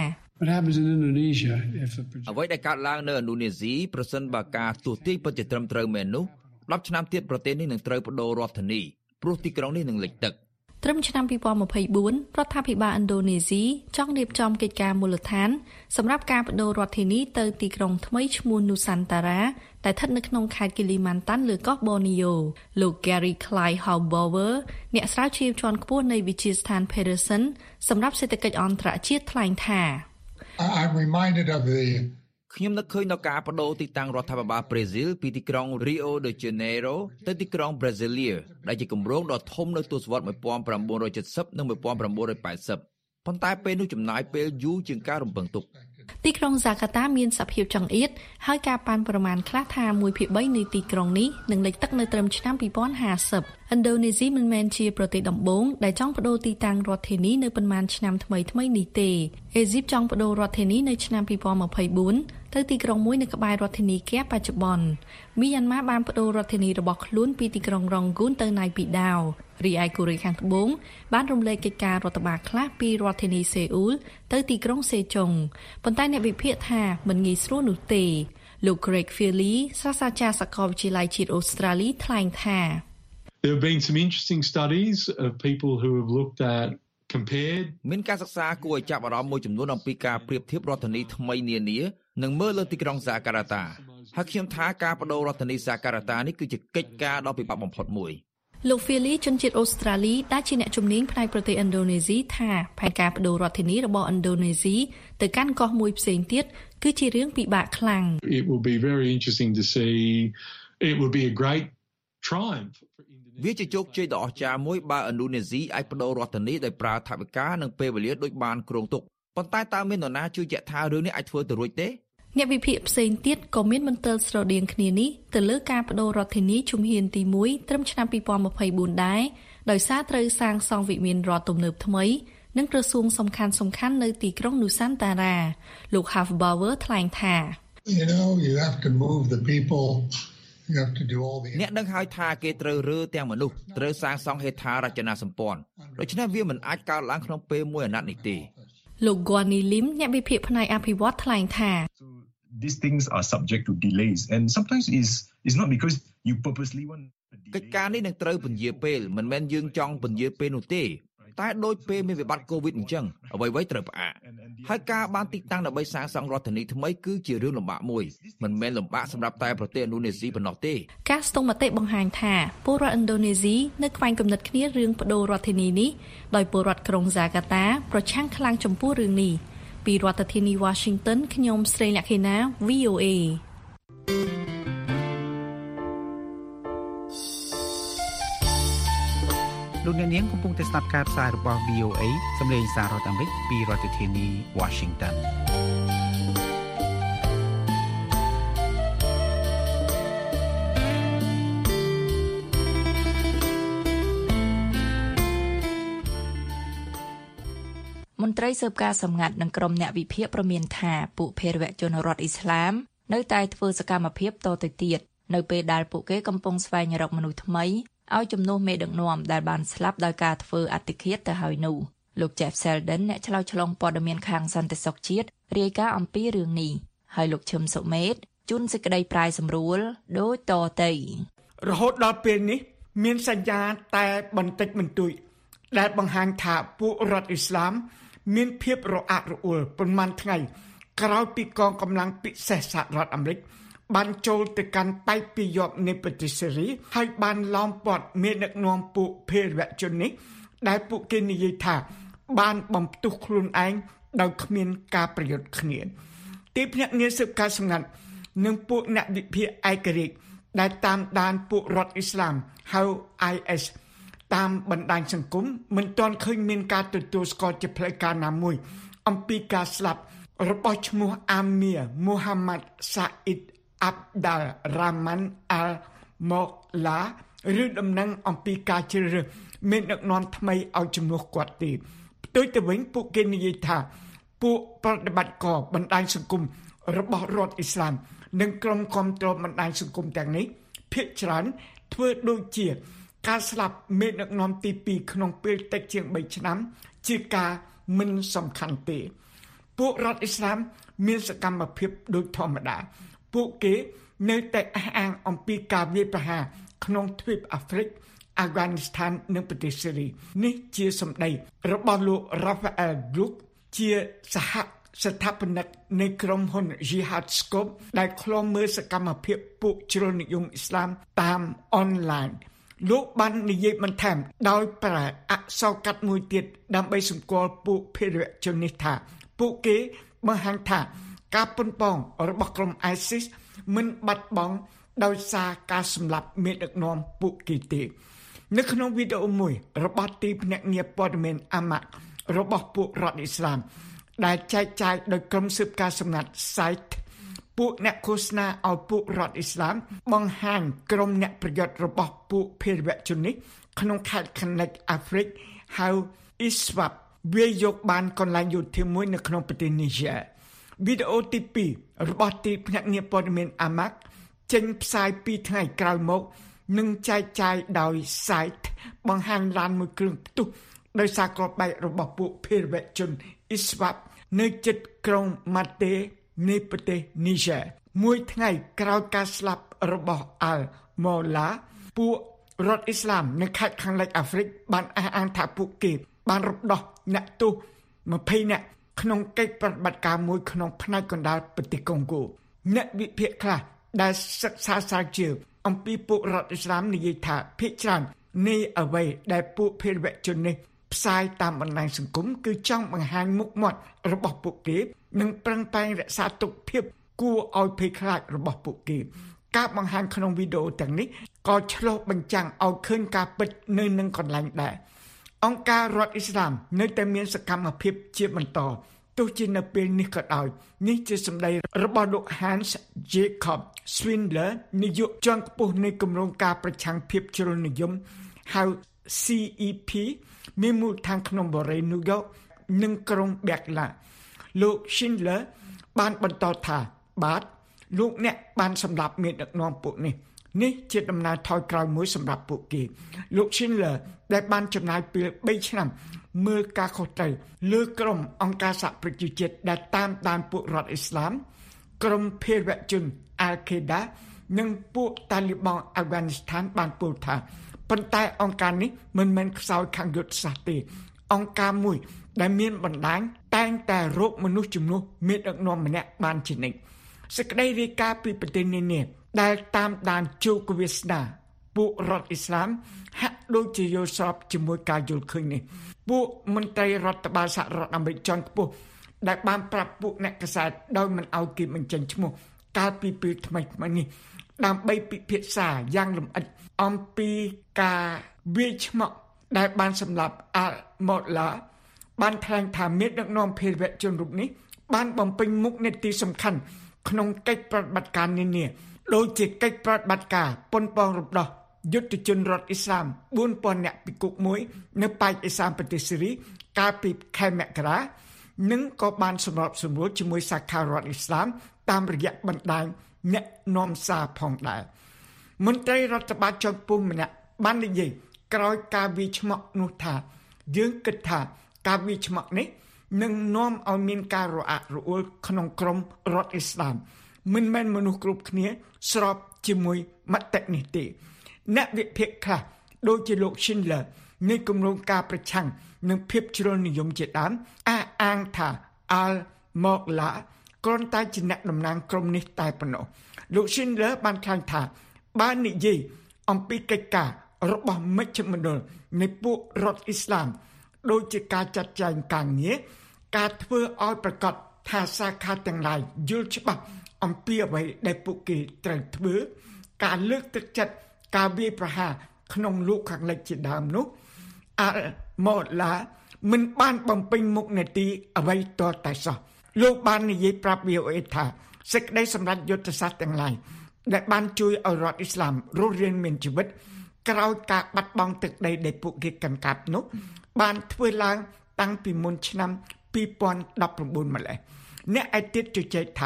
អ្វីដែលកើតឡើងនៅឥណ្ឌូនេស៊ីប្រសិនបើការទស្សន៍ទាយពិតជាត្រឹមត្រូវមែននោះដប់ឆ្នាំទៀតប្រទេសនេះនឹងត្រូវបដូររដ្ឋធានីព្រោះទីក្រុងនេះនឹងលិចទឹកត្រឹមឆ្នាំពីរពាន់ម្ភៃបួនរដ្ឋាភិបាលឥណ្ឌូនេស៊ីចង់រៀបចំកិច្ចការមូលដ្ឋានសម្រាប់ការបដូររដ្ឋធានីទៅទីក្រុងថ្មីឈ្មោះ Nusantara ដែលស្ថិតនៅក្នុងខេត្ត Kalimantan លើកោះ Borneo លោក Gary Clyde Haubover អ្នកស្រាវជ្រាវជាន់ខ្ពស់នៃវិទ្យាស្ថាន Peterson សម្រាប់សេដ្ឋកិច្ចអន្តរជាតិថ្លែងថា I'm reminded of the ខ្ញុំនឹកឃើញដល់ការបដូរទីតាំងរដ្ឋាភិបាលប្រេស៊ីលពីទីក្រុង Rio de Janeiro ទៅទីក្រុង Brasilia ដែលជាគម្រោងដ៏ធំនៅទសវត្សរ៍nineteen seventyនិងnineteen eightyប៉ុន្តែពេលនោះចំណាយពេលយូរជាងការរំពឹងទុកទីក្រុងហ្សាកាតាមានសភាពចង្អៀតហើយការប៉ាន់ប្រមាណខ្លះថាoneភាគthreeនៃទីក្រុងនេះនឹងលិចទឹកនៅត្រឹមឆ្នាំtwenty fiftyឥណ្ឌូនេស៊ីមិនមែនជាប្រទេសដំបូងដែលចង់បដូរទីតាំងរដ្ឋធានីនៅប៉ុន្មានឆ្នាំថ្មីៗនេះទេអេស៊ីបចង់បដូររដ្ឋធានីនៅឆ្នាំtwenty twenty-fourទៅទីក្រុងមួយនៅក្បែររដ្ឋធានីកែបច្ចុប្បន្នមីយ៉ាន់ម៉ាបានបដូររដ្ឋធានីរបស់ខ្លួនពីទីក្រុងរ៉ុងហ្គូនទៅណៃពីដាវរីឯកូរ៉េខាងត្បូងបានរំលែកកិច្ចការរដ្ឋបាលខ្លះពីរដ្ឋធានីសេអ៊ូលទៅទីក្រុងសេចុងប៉ុន្តែអ្នកវិភាគថាមិនងាយស្រួលនោះទេលោក Greg Feely សាស្ត្រាចារ្យសាកលវិទ្យាល័យជាតិអូស្ត្រាលីថ្លែងថា There have been some interesting studies of people who have looked at compared មានការសិក្សាគួរឲ្យចាប់អារម្មណ៍មួយចំនួនអំពីការប្រៀបធៀបរដ្ឋធានីថ្មីនានានិងមើលលើទីក្រុងហ្សាការ៉ាតាហើយខ្ញុំថាការបដូររដ្ឋធានីហ្សាការ៉ាតានេះគឺជាកិច្ចការដ៏ពិបាកបំផុតមួយលោក Feely ជនជាតិអូស្ត្រាលីដែលជាអ្នកជំនាញផ្នែកប្រទេសឥណ្ឌូនេស៊ីថាផែនការបដូររដ្ឋធានីរបស់ឥណ្ឌូនេស៊ីទៅកាន់កោះមួយផ្សេងទៀតគឺជារឿងពិបាកខ្លាំង It will be very interesting to see it would be a great triumph វាជាជោគជ័យដ៏អស្ចារ្យមួយបើឥណ្ឌូនេស៊ីអាចបដូររដ្ឋធានីដោយប្រើថវិកានិងពេលវេលាដូចបានគ្រោងទុកប៉ុន្តែតើមាននរណាជឿជាក់ថារឿងនេះអាចធ្វើទៅរួចទេអ្នកវិភាគផ្សេងទៀតក៏មានមន្ទិលស្រដៀងគ្នានេះទៅលើការបដូររដ្ឋធានីជំហានទីoneត្រឹមឆ្នាំtwenty twenty-fourដែរដោយសារត្រូវសាងសង់វិមានរដ្ឋទំនើបថ្មីនិងក្រសួងសំខាន់សំខាន់នៅទីក្រុងនូសាន់តារ៉ាលោក Halfbauer ថ្លែងថា You know you have to move the people you have to do all the អ្នកដឹងហើយថាគេត្រូវរើទាំងមនុស្សត្រូវសាងសង់ហេដ្ឋារចនាសម្ព័ន្ធដូច្នេះវាមិនអាចកើតឡើងក្នុងពេលមួយអាណត្តិនេះទេលោក Guani Lim អ្នកវិភាគផ្នែកអភិវឌ្ឍន៍ថ្លែងថា These things are subject to delays and sometimes is is not because you purposely want កិច្ចការនេះនឹងត្រូវពន្យាពេលមិនមែនយើងចង់ពន្យាពេលនោះទេតែដូចពេលមានវិបត្តិ COVID អញ្ចឹងអ្វីៗត្រូវផ្អាកហើយការបានទីតាំងដើម្បីសាងសង់រដ្ឋធានីថ្មីគឺជារឿងលំបាកមួយមិនមែនលំបាកសម្រាប់តែប្រទេសឥណ្ឌូនេស៊ីប៉ុណ្ណោះទេការស្ទង់មតិបង្ហាញថាពលរដ្ឋឥណ្ឌូនេស៊ីនៅខ្វែងគំនិតគ្នារឿងបដូររដ្ឋធានីនេះដោយពលរដ្ឋក្រុងហ្សាកាតាប្រឆាំងខ្លាំងចំពោះរឿងនេះពីរដ្ឋធានី Washington ខ្ញុំស្រីលក្ខិណា V O A លោកអ្នកនាងកំពុងតែស្ដាប់ការផ្សាយរបស់ V O A សម្លេងសាររដ្ឋអាមេរិកពីរដ្ឋធានី Washington មន្ត្រីស៊ើបការសម្ងាត់និងក្រុមអ្នកវិភាគប្រមានថាពួកភេរវជនរដ្ឋអ៊ីស្លាមនៅតែធ្វើសកម្មភាពតទៅទៀតនៅពេលដែលពួកគេកំពុងស្វែងរកមនុស្សថ្មីឲ្យជំនួសមេដឹកនាំដែលបានស្លាប់ដោយការធ្វើអត្តឃាតទៅហើយនោះលោក Jeff Selden អ្នកឆ្លើយឆ្លងព័ត៌មានខាងសន្តិសុខជាតិរាយការណ៍អំពីរឿងនេះហើយលោកឈឹមសុមេតជួនសេចក្តីប្រាយសម្រួលដូចតទៅរហូតដល់ពេលនេះមានសញ្ញាតែបន្តិចបន្តួចដែលបង្ហាញថាពួករដ្ឋអ៊ីស្លាមមានភាពរអាក់រអួលប៉ុន្មានថ្ងៃក្រោយពីកងកម្លាំងពិសេសសហរដ្ឋអាមេរិកបានចូលទៅកាន់ប៉ែកពីយប់នៃប្រទេសសេរីហើយបានឡោមព័ទ្ធមេដឹកនាំពួកភេរវជននេះដែលពួកគេនិយាយថាបានបំផ្ទុះខ្លួនឯងដោយគ្មានការប្រយុទ្ធគ្នាទីភ្នាក់ងារស៊ើបការសម្ងាត់និងពួកអ្នកវិភាគឯករាជ្យដែលតាមដានពួករដ្ឋអ៊ីស្លាមហៅ I S តាមបណ្ដាញសង្គមមិនទាន់ឃើញមានការទទួលស្គាល់ជាផ្លូវការណាមួយអំពីការស្លាប់របស់ឈ្មោះអាមៀមូហាម៉ាត់សាអ៊ីដអាប់ដាល់រ៉ាម៉ាន់អាល់ម៉ូឡាឬដំណឹងអំពីការជ្រើសរើសមានដឹកនាំថ្មីឲ្យជំនួសគាត់ទេផ្ទុយទៅវិញពួកគេនិយាយថាពួកប្រតិបត្តិការបណ្ដាញសង្គមរបស់រដ្ឋអ៊ីស្លាមនិងក្រុមគាំទ្របណ្ដាញសង្គមទាំងនេះភាគច្រើនធ្វើដូចជាការស្លាប់មេដឹកនាំទីtwoក្នុងពេលតិចជាងthreeឆ្នាំជាការមិនសំខាន់ទេពួករដ្ឋអ៊ីស្លាមមានសកម្មភាពដូចធម្មតាពួកគេនៅតែអះអាងអំពីការវាយប្រហារក្នុងទ្វីបអាហ្វ្រិកអាហ្គានីស្ថាននិងប្រទេសសេរីនេះជាសម្ដីរបស់លោក Rafael Gluck ជាសហស្ថាបនិកនៃក្រុមហ៊ុន Jihad Scope ដែលឃ្លាំមើលសកម្មភាពពួកជ្រុលនិយមអ៊ីស្លាមតាមអនឡាញលោកបាននិយាយបន្ថែមដោយប្រើអក្សរកាត់មួយទៀតដើម្បីសម្គាល់ពួកភេរវជននេះថាពួកគេបង្ហាញថាការប៉ុនប៉ងរបស់ក្រុម ISIS មិនបាត់បង់ដោយសារការសម្លាប់មេដឹកនាំពួកគេទេនៅក្នុងវីដេអូមួយរបស់ទីភ្នាក់ងារព័ត៌មានអាម៉ាក់របស់ពួករដ្ឋអ៊ីស្លាមដែលចែកចាយដោយក្រុមស៊ើបការសម្ងាត់ Site ពួកអ្នកឃោសនាឲ្យពួករដ្ឋអ៊ីស្លាមបង្ហាញក្រុមអ្នកប្រយុទ្ធរបស់ពួកភេរវជននេះក្នុងខេត្ត Connect អាហ្វ្រិកហៅ ISWAP វាយកបានកន្លែងយោធាមួយនៅក្នុងប្រទេស Niger វីដេអូទីពីររបស់ទីភ្នាក់ងារព័ត៌មានអាម៉ាក់ចេញផ្សាយពីរថ្ងៃក្រោយមកនឹងចែកចាយដោយ Site បង្ហាញឡានមួយគ្រឿងផ្ទុះដោយសារគ្រាប់បែករបស់ពួកភេរវជន ISWAP នៅជិតក្រុង Mate នៃប្រទេស Niger មួយថ្ងៃក្រោយការស្លាប់របស់ Al-Mawla ពួករដ្ឋអ៊ីស្លាមនៅខេត្តខាងលិចអាហ្វ្រិកបានអះអាងថាពួកគេបានរំដោះអ្នកទោសម្ភៃនាក់ក្នុងកិច្ចប្រតិបត្តិការមួយក្នុងផ្នែកកណ្ដាលប្រទេសកុងហ្គោអ្នកវិភាគខ្លះដែលសិក្សាស្រាវជ្រាវអំពីពួករដ្ឋអ៊ីស្លាមនិយាយថាភាគច្រើននៃអ្វីដែលពួកភេរវជននេះផ្សាយតាមបណ្ដាញសង្គមគឺចង់បង្ហាញមុខមាត់របស់ពួកគេនិងប្រឹងប្រែងរក្សាទុកភាពគួរឲ្យភ័យខ្លាចរបស់ពួកគេការបង្ហាញក្នុងវីដេអូទាំងនេះក៏ឆ្លុះបញ្ចាំងឲ្យឃើញការពិតនៅនឹងកន្លែងដែរអង្គការរដ្ឋអ៊ីស្លាមនៅតែមានសកម្មភាពជាបន្តទោះជានៅពេលនេះក៏ដោយនេះជាសម្ដីរបស់លោក Hans Jakob Schwindler នាយកជាន់ខ្ពស់នៃគម្រោងការប្រឆាំងភាពជ្រុលនិយមហៅ C E P មានមូលដ្ឋានក្នុងបូរី New York និងក្រុង Berkeley លោក Schindler បានបន្តថាបាទលោកអ្នកបានសម្លាប់មេដឹកនាំពួកនេះនេះជាដំណើរថយក្រោយមួយសម្រាប់ពួកគេលោក Schindler ដែលបានចំណាយពេលបីឆ្នាំមើលការខុសត្រូវលើក្រុមអង្គការសហប្រជាជាតិដែលតាមដានពួករដ្ឋអ៊ីស្លាមក្រុមភេរវជន Al-Qaeda និងពួកតាលីបង់អាហ្វហ្គានីស្ថានបានពោលថាប៉ុន្តែអង្គការនេះមិនមែនខ្សោយខាងយុទ្ធសាស្ត្រទេអង្គការមួយដែលមានបណ្ដាញតែងតែរកមនុស្សជំនួសមេដឹកនាំម្នាក់បានជានិច្ចសេចក្តីរាយការណ៍ពីប្រទេសនានាដែលតាមដានជោគវាសនាពួករដ្ឋអ៊ីស្លាមហាក់ដូចជាយល់ស្របជាមួយការយល់ឃើញនេះពួកមន្ត្រីរដ្ឋបាលសហរដ្ឋអាមេរិកជាន់ខ្ពស់ដែលបានប្រាប់ពួកអ្នកកាសែតដោយមិនឲ្យគេបញ្ចេញឈ្មោះកាលពីពេលថ្មីៗនេះដើម្បីពិភាក្សាយ៉ាងលម្អិតអំពីការវាយឆ្មក់ដែលបានសម្លាប់ Al-Mawla បានថ្លែងថាមេដឹកនាំភេរវជនរូបនេះបានបំពេញមុខនីតិសំខាន់ក្នុងកិច្ចប្រតិបត្តិការនានាដូចជាកិច្ចប្រតិបត្តិការប៉ុនប៉ងរំដោះយុទ្ធជនរដ្ឋអ៊ីស្លាមបួនពាន់នាក់ពីគុកមួយនៅប៉ែកអ៊ីសាមប្រទេសស៊េរីកាលពីខែមករានិងក៏បានសម្របសម្រួលជាមួយសាខារដ្ឋអ៊ីស្លាមតាមរយៈបណ្ដាញអ្នកនាំសារផងដែរមន្ត្រីរដ្ឋបាលជាន់ខ្ពស់ម្នាក់បាននិយាយក្រោយការវាយឆ្មក់នោះថាយើងគិតថាការវាយឆ្មក់នេះនឹងនាំឲ្យមានការរអាក់រអួលក្នុងក្រុមរដ្ឋអ៊ីស្លាមមិនមែនមនុស្សគ្រប់គ្នាស្របជាមួយមតិនេះទេអ្នកវិភាគខ្លះដូចជាលោក Schindler នៃគម្រោងការប្រឆាំងនឹងភាពជ្រុលនិយមជាដើមអះអាងថា Al-Mawla គ្រាន់តែជាអ្នកតំណាងក្រុមនេះតែប៉ុណ្ណោះលោក Schindler បានថ្លែងថាបើនិយាយអំពីកិច្ចការរបស់មជ្ឈមណ្ឌលនៃពួករដ្ឋអ៊ីស្លាមដូចជាការចាត់ចែងការងារការធ្វើឲ្យប្រកាសថាសាខាទាំងឡាយយល់ច្បាស់អំពីអ្វីដែលពួកគេត្រូវធ្វើការលើកទឹកចិត្តការវាយប្រហារក្នុងលោកខាងលិចជាដើមនោះ Al-Mawla មិនបានបំពេញមុខនីតិអ្វីទាល់តែសោះលោកបាននិយាយប្រាប់ V O A ថាសេចក្តីសម្រេចយុទ្ធសាស្ត្រទាំងឡាយដែលបានជួយឲ្យរដ្ឋអ៊ីស្លាមរស់រានមានជីវិតក្រោយការបាត់បង់ទឹកដីដែលពួកគេកាន់កាប់នោះបានធ្វើឡើងតាំងពីមុនឆ្នាំពីរពាន់ដប់ប្រាំបួនម្ល៉េះអ្នកឯទៀតជជែកថា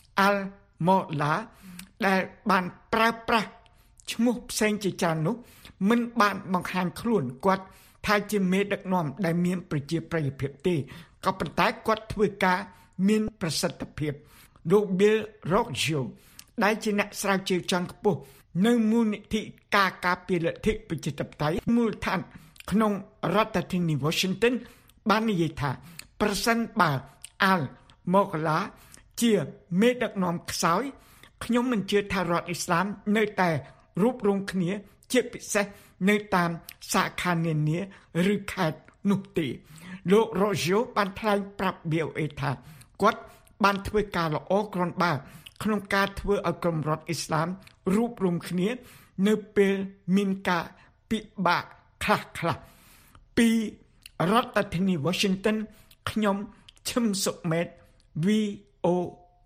Al-Mawla ដែលបានប្រើប្រាស់ឈ្មោះផ្សេងជាច្រើននោះមិនបានបង្ហាញខ្លួនគាត់ថាជាមេដឹកនាំដែលមានប្រជាប្រិយភាពទេក៏ប៉ុន្តែគាត់ធ្វើការមានប្រសិទ្ធភាពលោក Bill Roggio ដែលជាអ្នកស្រាវជ្រាវជាន់ខ្ពស់នៅមូលនិធិការការពារលទ្ធិប្រជាធិបតេយ្យមូលដ្ឋានក្នុងរដ្ឋធានី Washington បាននិយាយថាប្រសិនបើ Al-Mawla ជាមេដឹកនាំខ្សោយខ្ញុំមិនជឿថារដ្ឋអ៊ីស្លាមនៅតែរួបរวมគ្នាជាពិសេសនៅតាមសាខានានាឬខេត្តនោះទេលោក Roggio បានថ្លែងប្រាប់ V O A ថាគាត់បានធ្វើការល្អគ្រាន់បើក្នុងការធ្វើឲ្យក្រុមរដ្ឋអ៊ីស្លាមរួបរวมគ្នានៅពេលមានការពិបាកខ្លះៗពីរដ្ឋធានី Washington ខ្ញុំឈឹមសុមេត វី អូ เอ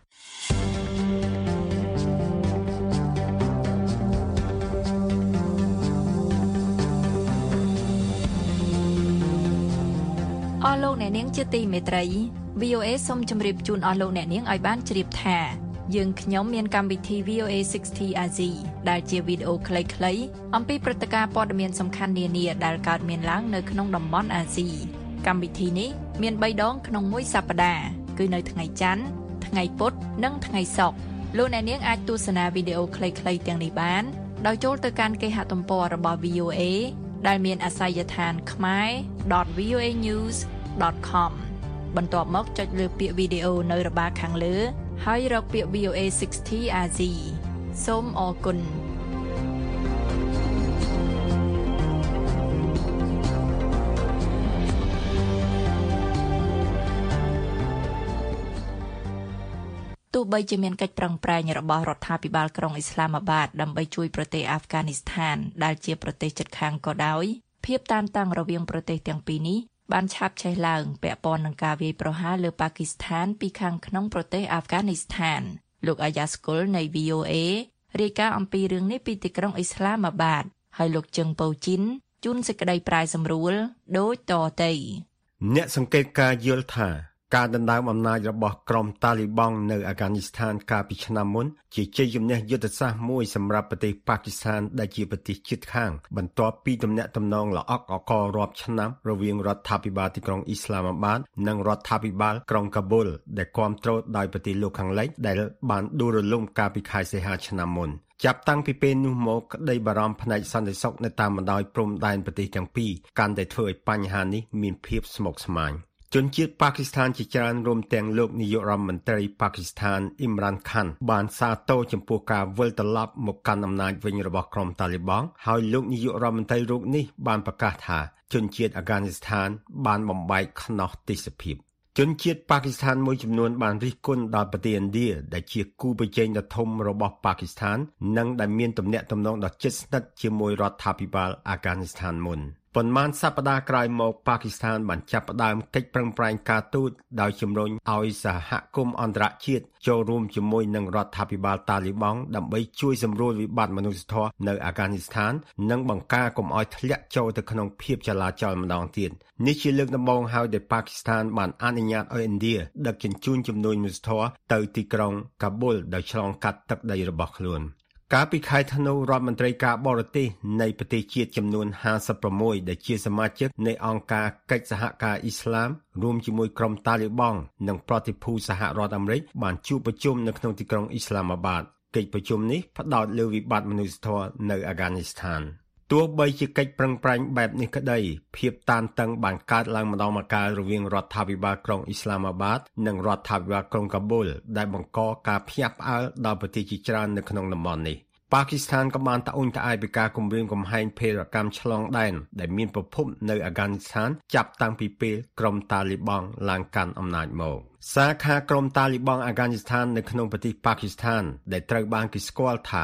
អស់លោកអ្នកនាងជាទីមេត្រី វី អូ เอ សូមជម្រាបជូនអស់លោកអ្នកនាងឲ្យបានជ្រាបថាយើងខ្ញុំមានកម្មវិធី វី អូ เอ សិក្សទី Asia ដែលជាវីដេអូខ្លីៗអំពីព្រឹត្តិការណ៍ព័ត៌មានសំខាន់នានាដែលកើតមានឡើងនៅក្នុងតំបន់អាស៊ីកម្មវិធីនេះមានបីដងក្នុងមួយសប្តាហ៍គឺនៅថ្ងៃច័ន្ទថ្ងៃពុធនិងថ្ងៃសុក្រលោកអ្នកនាងអាចទស្សនាវីដេអូខ្លីៗទាំងនេះបានដោយចូលទៅកាន់គេហទំព័ររបស់ វី អូ เอ ដែលមានអាសយដ្ឋាន khmer dot v o a news dot com បន្ទាប់មកចុចលើពាក្យវីដេអូនៅរបារខាងលើហើយរកពាក្យ វី អូ เอ សិក្សទី Asia សូមអរគុណទោះបីជាមានកិច្ចប្រឹងប្រែងរបស់រដ្ឋាភិបាលក្រុងអ៊ីស្លាមាបាតដើម្បីជួយប្រទេសអាហ្វហ្គានីស្ថានដែលជាប្រទេសជិតខាងក៏ដោយភាពតានតឹងរវាងប្រទេសទាំងពីរនេះបានឆាប់ឆេះឡើងពាក់ព័ន្ធនឹងការវាយប្រហារលើប៉ាគីស្ថានពីខាងក្នុងប្រទេសអាហ្វហ្គានីស្ថានលោកអាយ៉ាស្គុលនៃ វី អូ เอ រាយការណ៍អំពីរឿងនេះពីទីក្រុងអ៊ីស្លាមាបាតហើយលោកជឹងប៉ូជីនជូនសេចក្តីប្រាយសម្រួលដូចតទៅអ្នកសង្កេតការយល់ថាការដណ្ដើមអំណាចរបស់ក្រុមតាលីបង់នៅអាហ្គានីស្ថានកាលពីឆ្នាំមុនជាជ័យជំនះយុទ្ធសាស្ត្រមួយសម្រាប់ប្រទេសប៉ាគីស្ថានដែលជាប្រទេសជិតខាងបន្ទាប់ពីទំនាក់ទំនងល្អក់អកលរាប់ឆ្នាំរវាងរដ្ឋាភិបាលទីក្រុងអ៊ីស្លាមាបាតនិងរដ្ឋាភិបាលក្រុងកាប៊ុលដែលគាំទ្រដោយប្រទេសលោកខាងលិចដែលបានដួលរលំកាលពីខែសីហាឆ្នាំមុនចាប់តាំងពីពេលនោះមកក្តីបារម្ភផ្នែកសន្តិសុខនៅតាមបណ្ដោយព្រំដែនប្រទេសទាំងពីរកាន់តែធ្វើឲ្យបញ្ហានេះមានភាពស្មុគស្មាញជនជាតិប៉ាគីស្ថានជាច្រើនរួមទាំងលោកនាយករដ្ឋមន្ត្រីប៉ាគីស្ថានអ៊ីមរ៉ានខាន់បានសាទរចំពោះការវិលត្រឡប់មកកាន់អំណាចវិញរបស់ក្រុមតាលីបង់ហើយលោកនាយករដ្ឋមន្ត្រីរូបនេះបានប្រកាសថាជនជាតិអាហ្គានីស្ថានបានបំបែកខ្នោះទេសភាពជនជាតិប៉ាគីស្ថានមួយចំនួនបានរិះគន់ដល់ប្រទេសឥណ្ឌាដែលជាគូប្រជែងដ៏ធំរបស់ប៉ាគីស្ថាននិងដែលមានទំនាក់ទំនងដ៏ជិតស្និទ្ធជាមួយរដ្ឋាភិបាលអាហ្គានីស្ថានមុនប៉ុន្មានសប្តាហ៍ក្រោយមកប៉ាគីស្ថានបានចាប់ផ្ដើមកិច្ចប្រឹងប្រែងការទូតដោយជំរុញឲ្យសហគមន៍អន្តរជាតិចូលរួមជាមួយនឹងរដ្ឋាភិបាលតាលីបង់ដើម្បីជួយសម្រួលវិបត្តិមនុស្សធម៌នៅអាហ្គានីស្ថាននិងបង្ការកុំឲ្យធ្លាក់ចូលទៅក្នុងភាពចលាចលម្ដងទៀតនេះជាលើកដំបូងហើយដែលប៉ាគីស្ថានបានអនុញ្ញាតឲ្យឥណ្ឌាដឹកជញ្ជូនជំនួយមនុស្សធម៌ទៅទីក្រុងកាប៊ុលដោយឆ្លងកាត់ទឹកដីរបស់ខ្លួនកាលពីខែធ្នូរដ្ឋមន្ត្រីការបរទេសនៃប្រទេសជាតិចំនួនห้าสิบหกដែលជាសមាជិកនៃអង្គការកិច្ចសហការអ៊ីស្លាមរួមជាមួយក្រុមតាលីបង់និងប្រតិភូសហរដ្ឋអាមេរិកបានជួបប្រជុំនៅក្នុងទីក្រុងអ៊ីស្លាមាបាតកិច្ចប្រជុំនេះផ្ដោតលើវិបត្តិមនុស្សធម៌នៅអាហ្គានីស្ថានទោះបីជាកិច្ចប្រឹងប្រែងបែបនេះក្តីភាពតានតឹងបានកើតឡើងម្ដងម្កាលរវាងរដ្ឋាភិបាលក្រុងអ៊ីស្លាមាបាតនិងរដ្ឋាភិបាលក្រុងកាប៊ុលដែលបង្កការភ្ញាក់ផ្អើលដល់ប្រទេសជាច្រើននៅក្នុងតំបន់នេះប៉ាគីស្ថានក៏បានត្អូញត្អែរពីការគំរាមកំហែងភេរវកម្មឆ្លងដែនដែលមានប្រភពនៅអាហ្គានីស្ថានចាប់តាំងពីពេលក្រុមតាលីបង់ឡើងកាន់អំណាចមកសាខាក្រុមតាលីបង់អាហ្គានីស្ថាននៅក្នុងប្រទេសប៉ាគីស្ថានដែលត្រូវបានគេស្គាល់ថា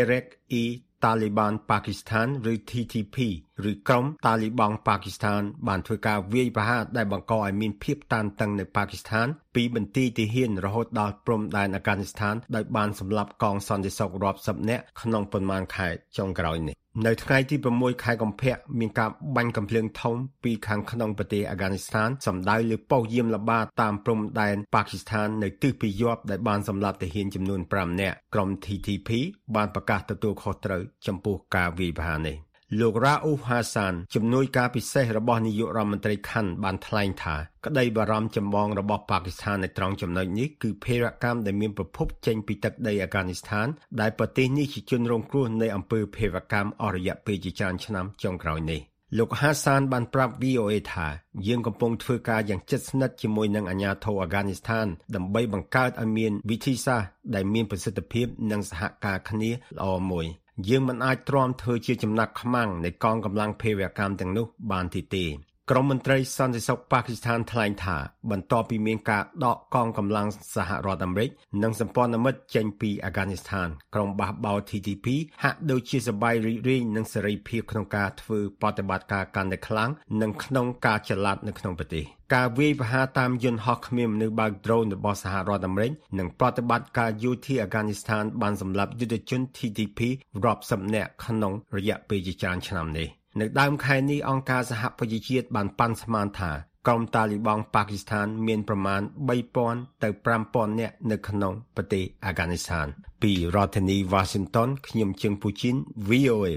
Tehreek-e-Taliban Pakistan ឬ T T P ឬក្រុមតាលីបង់ប៉ាគីស្ថានបានធ្វើការវាយប្រហារដែលបង្កឲ្យមានភាពតានតឹងនៅប៉ាគីស្ថានពីបន្ទាយទាហានរហូតដល់ព្រំដែនអាហ្គានីស្ថានដោយបានសម្លាប់កងសន្តិសុខរាប់សិបនាក់ក្នុងប៉ុន្មានខែចុងក្រោយនេះនៅថ្ងៃទី៦ខែកុម្ភៈមានការបាញ់កាំភ្លើងធំពីខាងក្នុងប្រទេសអាហ្គានីស្ថានសម្ដៅលើប៉ុស្តិ៍យាមល្បាតតាមព្រំដែនប៉ាគីស្ថាននៅទិសពាយ័ព្យដែលបានសម្លាប់ទាហានចំនួនប្រាំនាក់ក្រុម T T P បានប្រកាសទទួលខុសត្រូវចំពោះការវាយប្រហារនេះលោករ៉ាអ៊ូហាសានជំនួយការពិសេសរបស់នាយករដ្ឋមន្ត្រីខាន់បានថ្លែងថាក្តីបារម្ភចម្បងរបស់ប៉ាគីស្ថាននៅត្រង់ចំណុចនេះគឺភេរវកម្មដែលមានប្រភពចេញពីទឹកដីអាហ្គានីស្ថានដែលប្រទេសនេះជាជនរងគ្រោះនៃអំពើភេរវកម្មអស់រយៈពេលជាច្រើនឆ្នាំចុងក្រោយនេះលោកហាសានបានប្រាប់ V O A ថាយើងកំពុងធ្វើការយ៉ាងជិតស្និទ្ធជាមួយនឹងអាជ្ញាធរអាហ្គានីស្ថានដើម្បីបង្កើតឲ្យមានវិធីសាស្ត្រដែលមានប្រសិទ្ធភាពនិងសហការគ្នាល្អមួយយើងមិនអាចទ្រាំធ្វើជាចំណាក់ខ្មាំងនៃកងកម្លាំងភេរវកម្មទាំងនោះបានទេទេក្រមមន្ត្រីសន្តិសុខប៉ាគីស្ថានថ្លែងថាបន្ទាប់ពីមានការដកកងកម្លាំងសហរដ្ឋអាមេរិកនិងសម្ព័ន្ធមិត្តចេញពីអាហ្គានីស្ថានក្រុមបះបោរ T T P ហាក់ដូចជាសប្បាយរីករាយនឹងសេរីភាពក្នុងការធ្វើប្រតិបត្តិការកាន់តែខ្លាំងនិងក្នុងការចល័តនៅក្នុងប្រទេសការវាយប្រហារតាមយន្តហោះគ្មានមនុស្សបើក drone របស់សហរដ្ឋអាមេរិកនិងប្រតិបត្តិការយោធាអាហ្គានីស្ថានបានសម្លាប់យុទ្ធជន T T P រាប់សិបនាក់ក្នុងរយៈពេលជាច្រើនឆ្នាំនេះនៅដើមខែនេះអង្គការសហប្រជាជាតិបានប៉ាន់ស្មានថាក្រុមតាលីបង់ប៉ាគីស្ថានមានប្រមាណ បីពាន់ទៅ ប្រាំពាន់ នាក់នៅក្នុងប្រទេសអាហ្គានីស្ថានពីរដ្ឋធានី Washington ខ្ញុំជើងពូជីន V O A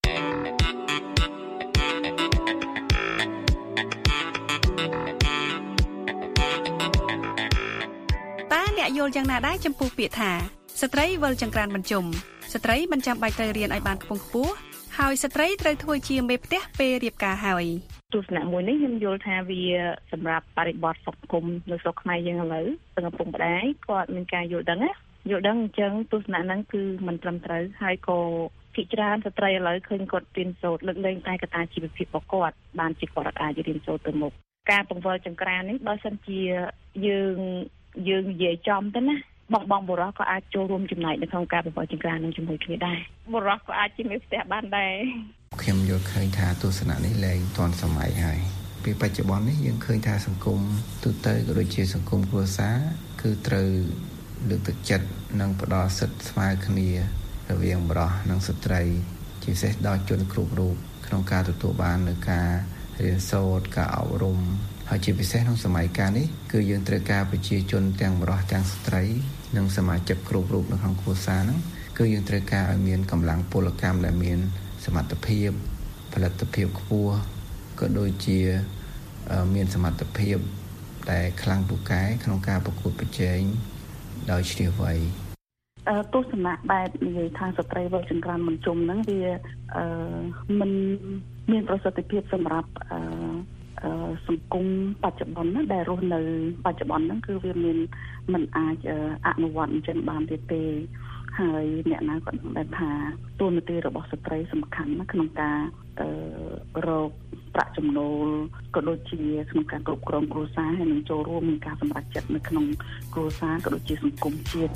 តើអ្នកយល់យ៉ាងណាដែរចំពោះពាក្យថាស្ត្រីវិលចង្ក្រានបញ្ជុំស្ត្រីមិនចាំបាច់ត្រូវរៀនឲ្យបានខ្ពង់ខ្ពស់ហើយស្ត្រីត្រូវធ្វើជាមេផ្ទះពេលរៀបការហើយទស្សនៈមួយនេះខ្ញុំយល់ថាវាសម្រាប់បរិបទសង្គមនៅស្រុកខ្មែរយើងឥឡូវទាំងឪពុកម្ដាយគាត់មានការយល់ដឹងណាយល់ដឹងអញ្ចឹងទស្សនៈហ្នឹងគឺមិនត្រឹមត្រូវហើយក៏ភាគច្រើនស្ត្រីឥឡូវឃើញគាត់រៀនសូត្រលើកលែងតែកត្តាជីវភាពរបស់គាត់បានជាគាត់អាចរៀនសូត្រទៅមុខការបង្វិលចង្ក្រាននេះបើសិនជាយើងយើងនិយាយចំទៅណាបងបងបុរសក៏អាចចូលរួមចំណែកនៅក្នុងការបង្វិលចង្ក្រាននឹងជាមួយគ្នាដែរបុរសក៏អាចជាមេផ្ទះបានដែរខ្ញុំយល់ឃើញថាទស្សនៈនេះលែងទាន់សម័យហើយពេលបច្ចុប្បន្ននេះយើងឃើញថាសង្គមទូទៅក៏ដូចជាសង្គមគ្រួសារគឺត្រូវលើកទឹកចិត្តនិងផ្ដល់សិទ្ធិស្មើគ្នារវាងបុរសនិងស្ត្រីជាពិសេសដល់ជនគ្រប់រូបក្នុងការទទួលបាននូវការរៀនសូត្រការអប់រំហើយជាពិសេសក្នុងសម័យកាលនេះគឺយើងត្រូវការប្រជាជនទាំងបុរសទាំងស្ត្រីនិងសមាជិកគ្រប់រូបនៅក្នុងគ្រួសារហ្នឹងគឺយើងត្រូវការឲ្យមានកម្លាំងពលកម្មដែលមានសមត្ថភាពផលិតភាពខ្ពស់ក៏ដូចជាមានសមត្ថភាពដែលខ្លាំងពូកែក្នុងការប្រកួតប្រជែងដោយឈ្លាសវៃអឺទស្សនៈបែបនិយាយថាស្ត្រីវិលចង្ក្រានមិនជុំហ្នឹងវាអឺមិនមានប្រសិទ្ធភាពសម្រាប់អឺសង្គមបច្ចុប្បន្នណាដែលរស់នៅបច្ចុប្បន្នហ្នឹងគឺវាមានមិនអាចអនុវត្តអញ្ចឹងបានទៀតទេហើយអ្នកណាក៏ដឹងដែរថាតួនាទីរបស់ស្ត្រីសំខាន់ណាក្នុងការអឺរកប្រាក់ចំណូលក៏ដូចជាក្នុងការគ្រប់គ្រងគ្រួសារហើយនឹងចូលរួមក្នុងការសម្រេចចិត្តនៅក្នុងគ្រួសារក៏ដូចជាសង្គមជាតិ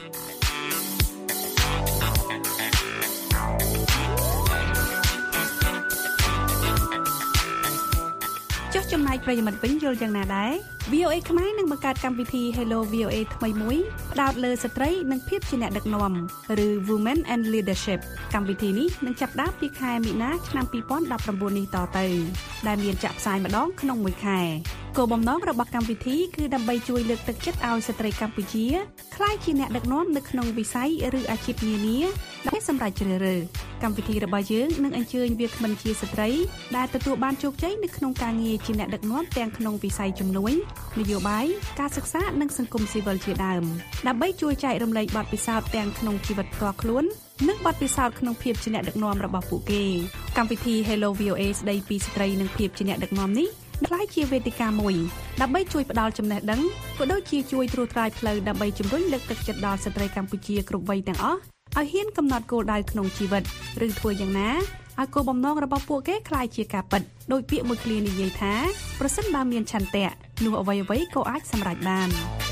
ចុះចំណែកប្រិយមិត្តវិញយល់យ៉ាងណាដែរ V O A ខ្មែរនឹងបង្កើតកម្មវិធី Hello វី អូ េ ថ្មីមួយផ្ដោតលើស្ត្រីនិងភាពជាអ្នកដឹកនាំឬ Women and Leadership កម្មវិធីនេះនឹងចាប់ផ្ដើមពីខែមីនាឆ្នាំពីរពាន់ដប់ប្រាំបួននេះតទៅដែលមានចាក់ផ្សាយម្ដងក្នុងមួយខែគោលបំណងរបស់កម្មវិធីគឺដើម្បីជួយលើកទឹកចិត្តឲ្យស្ត្រីកម្ពុជាក្លាយជាអ្នកដឹកនាំនៅក្នុងវិស័យឬអាជីពនានាដែលសម្រាប់ជ្រើសរើសកម្មវិធីរបស់យើងនឹងអញ្ជើញវាគ្មិនជាស្ត្រីដែលទទួលបានជោគជ័យនៅក្នុងការងារជាអ្នកដឹកនាំទាំងក្នុងវិស័យជំនួយនយោបាយការសិក្សានិងសង្គមស៊ីវិលជាដើមដើម្បីជួយចែករំលែកបទពិសោធន៍ទាំងក្នុងជីវិតផ្ទាល់ខ្លួននិងបទពិសោធន៍ក្នុងភាពជាអ្នកដឹកនាំរបស់ពួកគេកម្មវិធី Hello វី អូ េ ស្ដីពីស្ត្រីនិងភាពជាអ្នកដឹកនាំនេះក្លាយជាវេទិកាមួយដើម្បីជួយផ្ដល់ចំណេះដឹងក៏ដូចជាជួយត្រួសត្រាយផ្លូវដើម្បីជំរុញលើកទឹកចិត្តដល់ស្ត្រីកម្ពុជាគ្រប់វ័យទាំងអស់ឲ្យហ៊ានកំណត់គោលដៅក្នុងជីវិតឬធ្វើយ៉ាងណាឲ្យគោលបំណងរបស់ពួកគេក្លាយជាការពិតដោយពាក្យមួយឃ្លានិយាយថាប្រសិនបើមានឆន្ទៈនោះអ្វីអ្វីក៏អាចសម្រេចបាន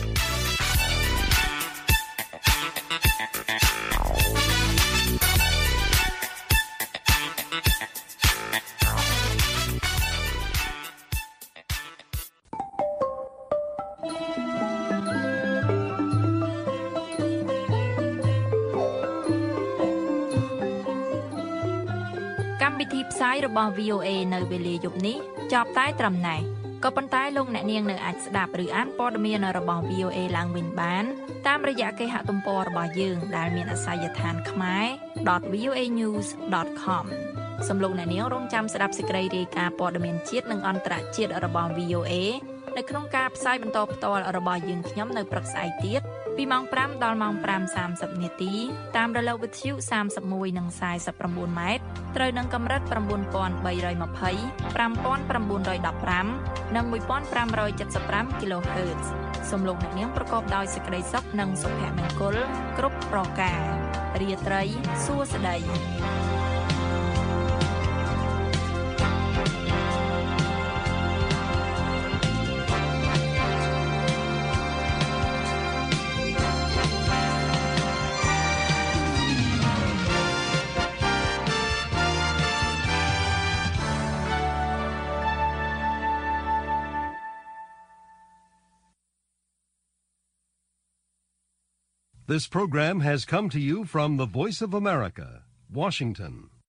កម្មវិធីផ្សាយរបស់ V O A នៅវេលាយប់នេះចប់តែត្រឹមណេះក៏ប៉ុន្តែលោកអ្នកនាងនៅអាចស្ដាប់ឬអានព័ត៌មានរបស់ V O A ឡើងវិញបានតាមរយៈគេហទំព័ររបស់យើងដែលមានអាសយដ្ឋាន ខ្មែរ ដត វី អូ េ ញូស ដត ខម សូមលោកអ្នកនាងរងចាំស្ដាប់សេចក្តីរាយការណ៍ព័ត៌មានជាតិនិងអន្តរជាតិរបស់ V O A នៅក្នុងការផ្សាយបន្តផ្ទាល់របស់យើងខ្ញុំនៅព្រឹកស្អែកទៀតពីម៉ោងប្រាំដល់ម៉ោងប្រាំសាមសិបនាទីតាមរលកវិទ្យុសាមសិបមួយនិងខ្សែសិបប្រាំបួនម៉ែត្រត្រូវនឹងកម្រិត៩,៣២០ ៥,៩១៥ និងមួយពាន់ប្រាំរយเจ็ดสิบห้า kHz សូមលោកអ្នកនាងប្រកបដោយសេចក្តីសុខនិងសុភមង្គលគ្រប់ប្រការរាត្រីសួស្តី This program has come to you from the Voice of America, Washington.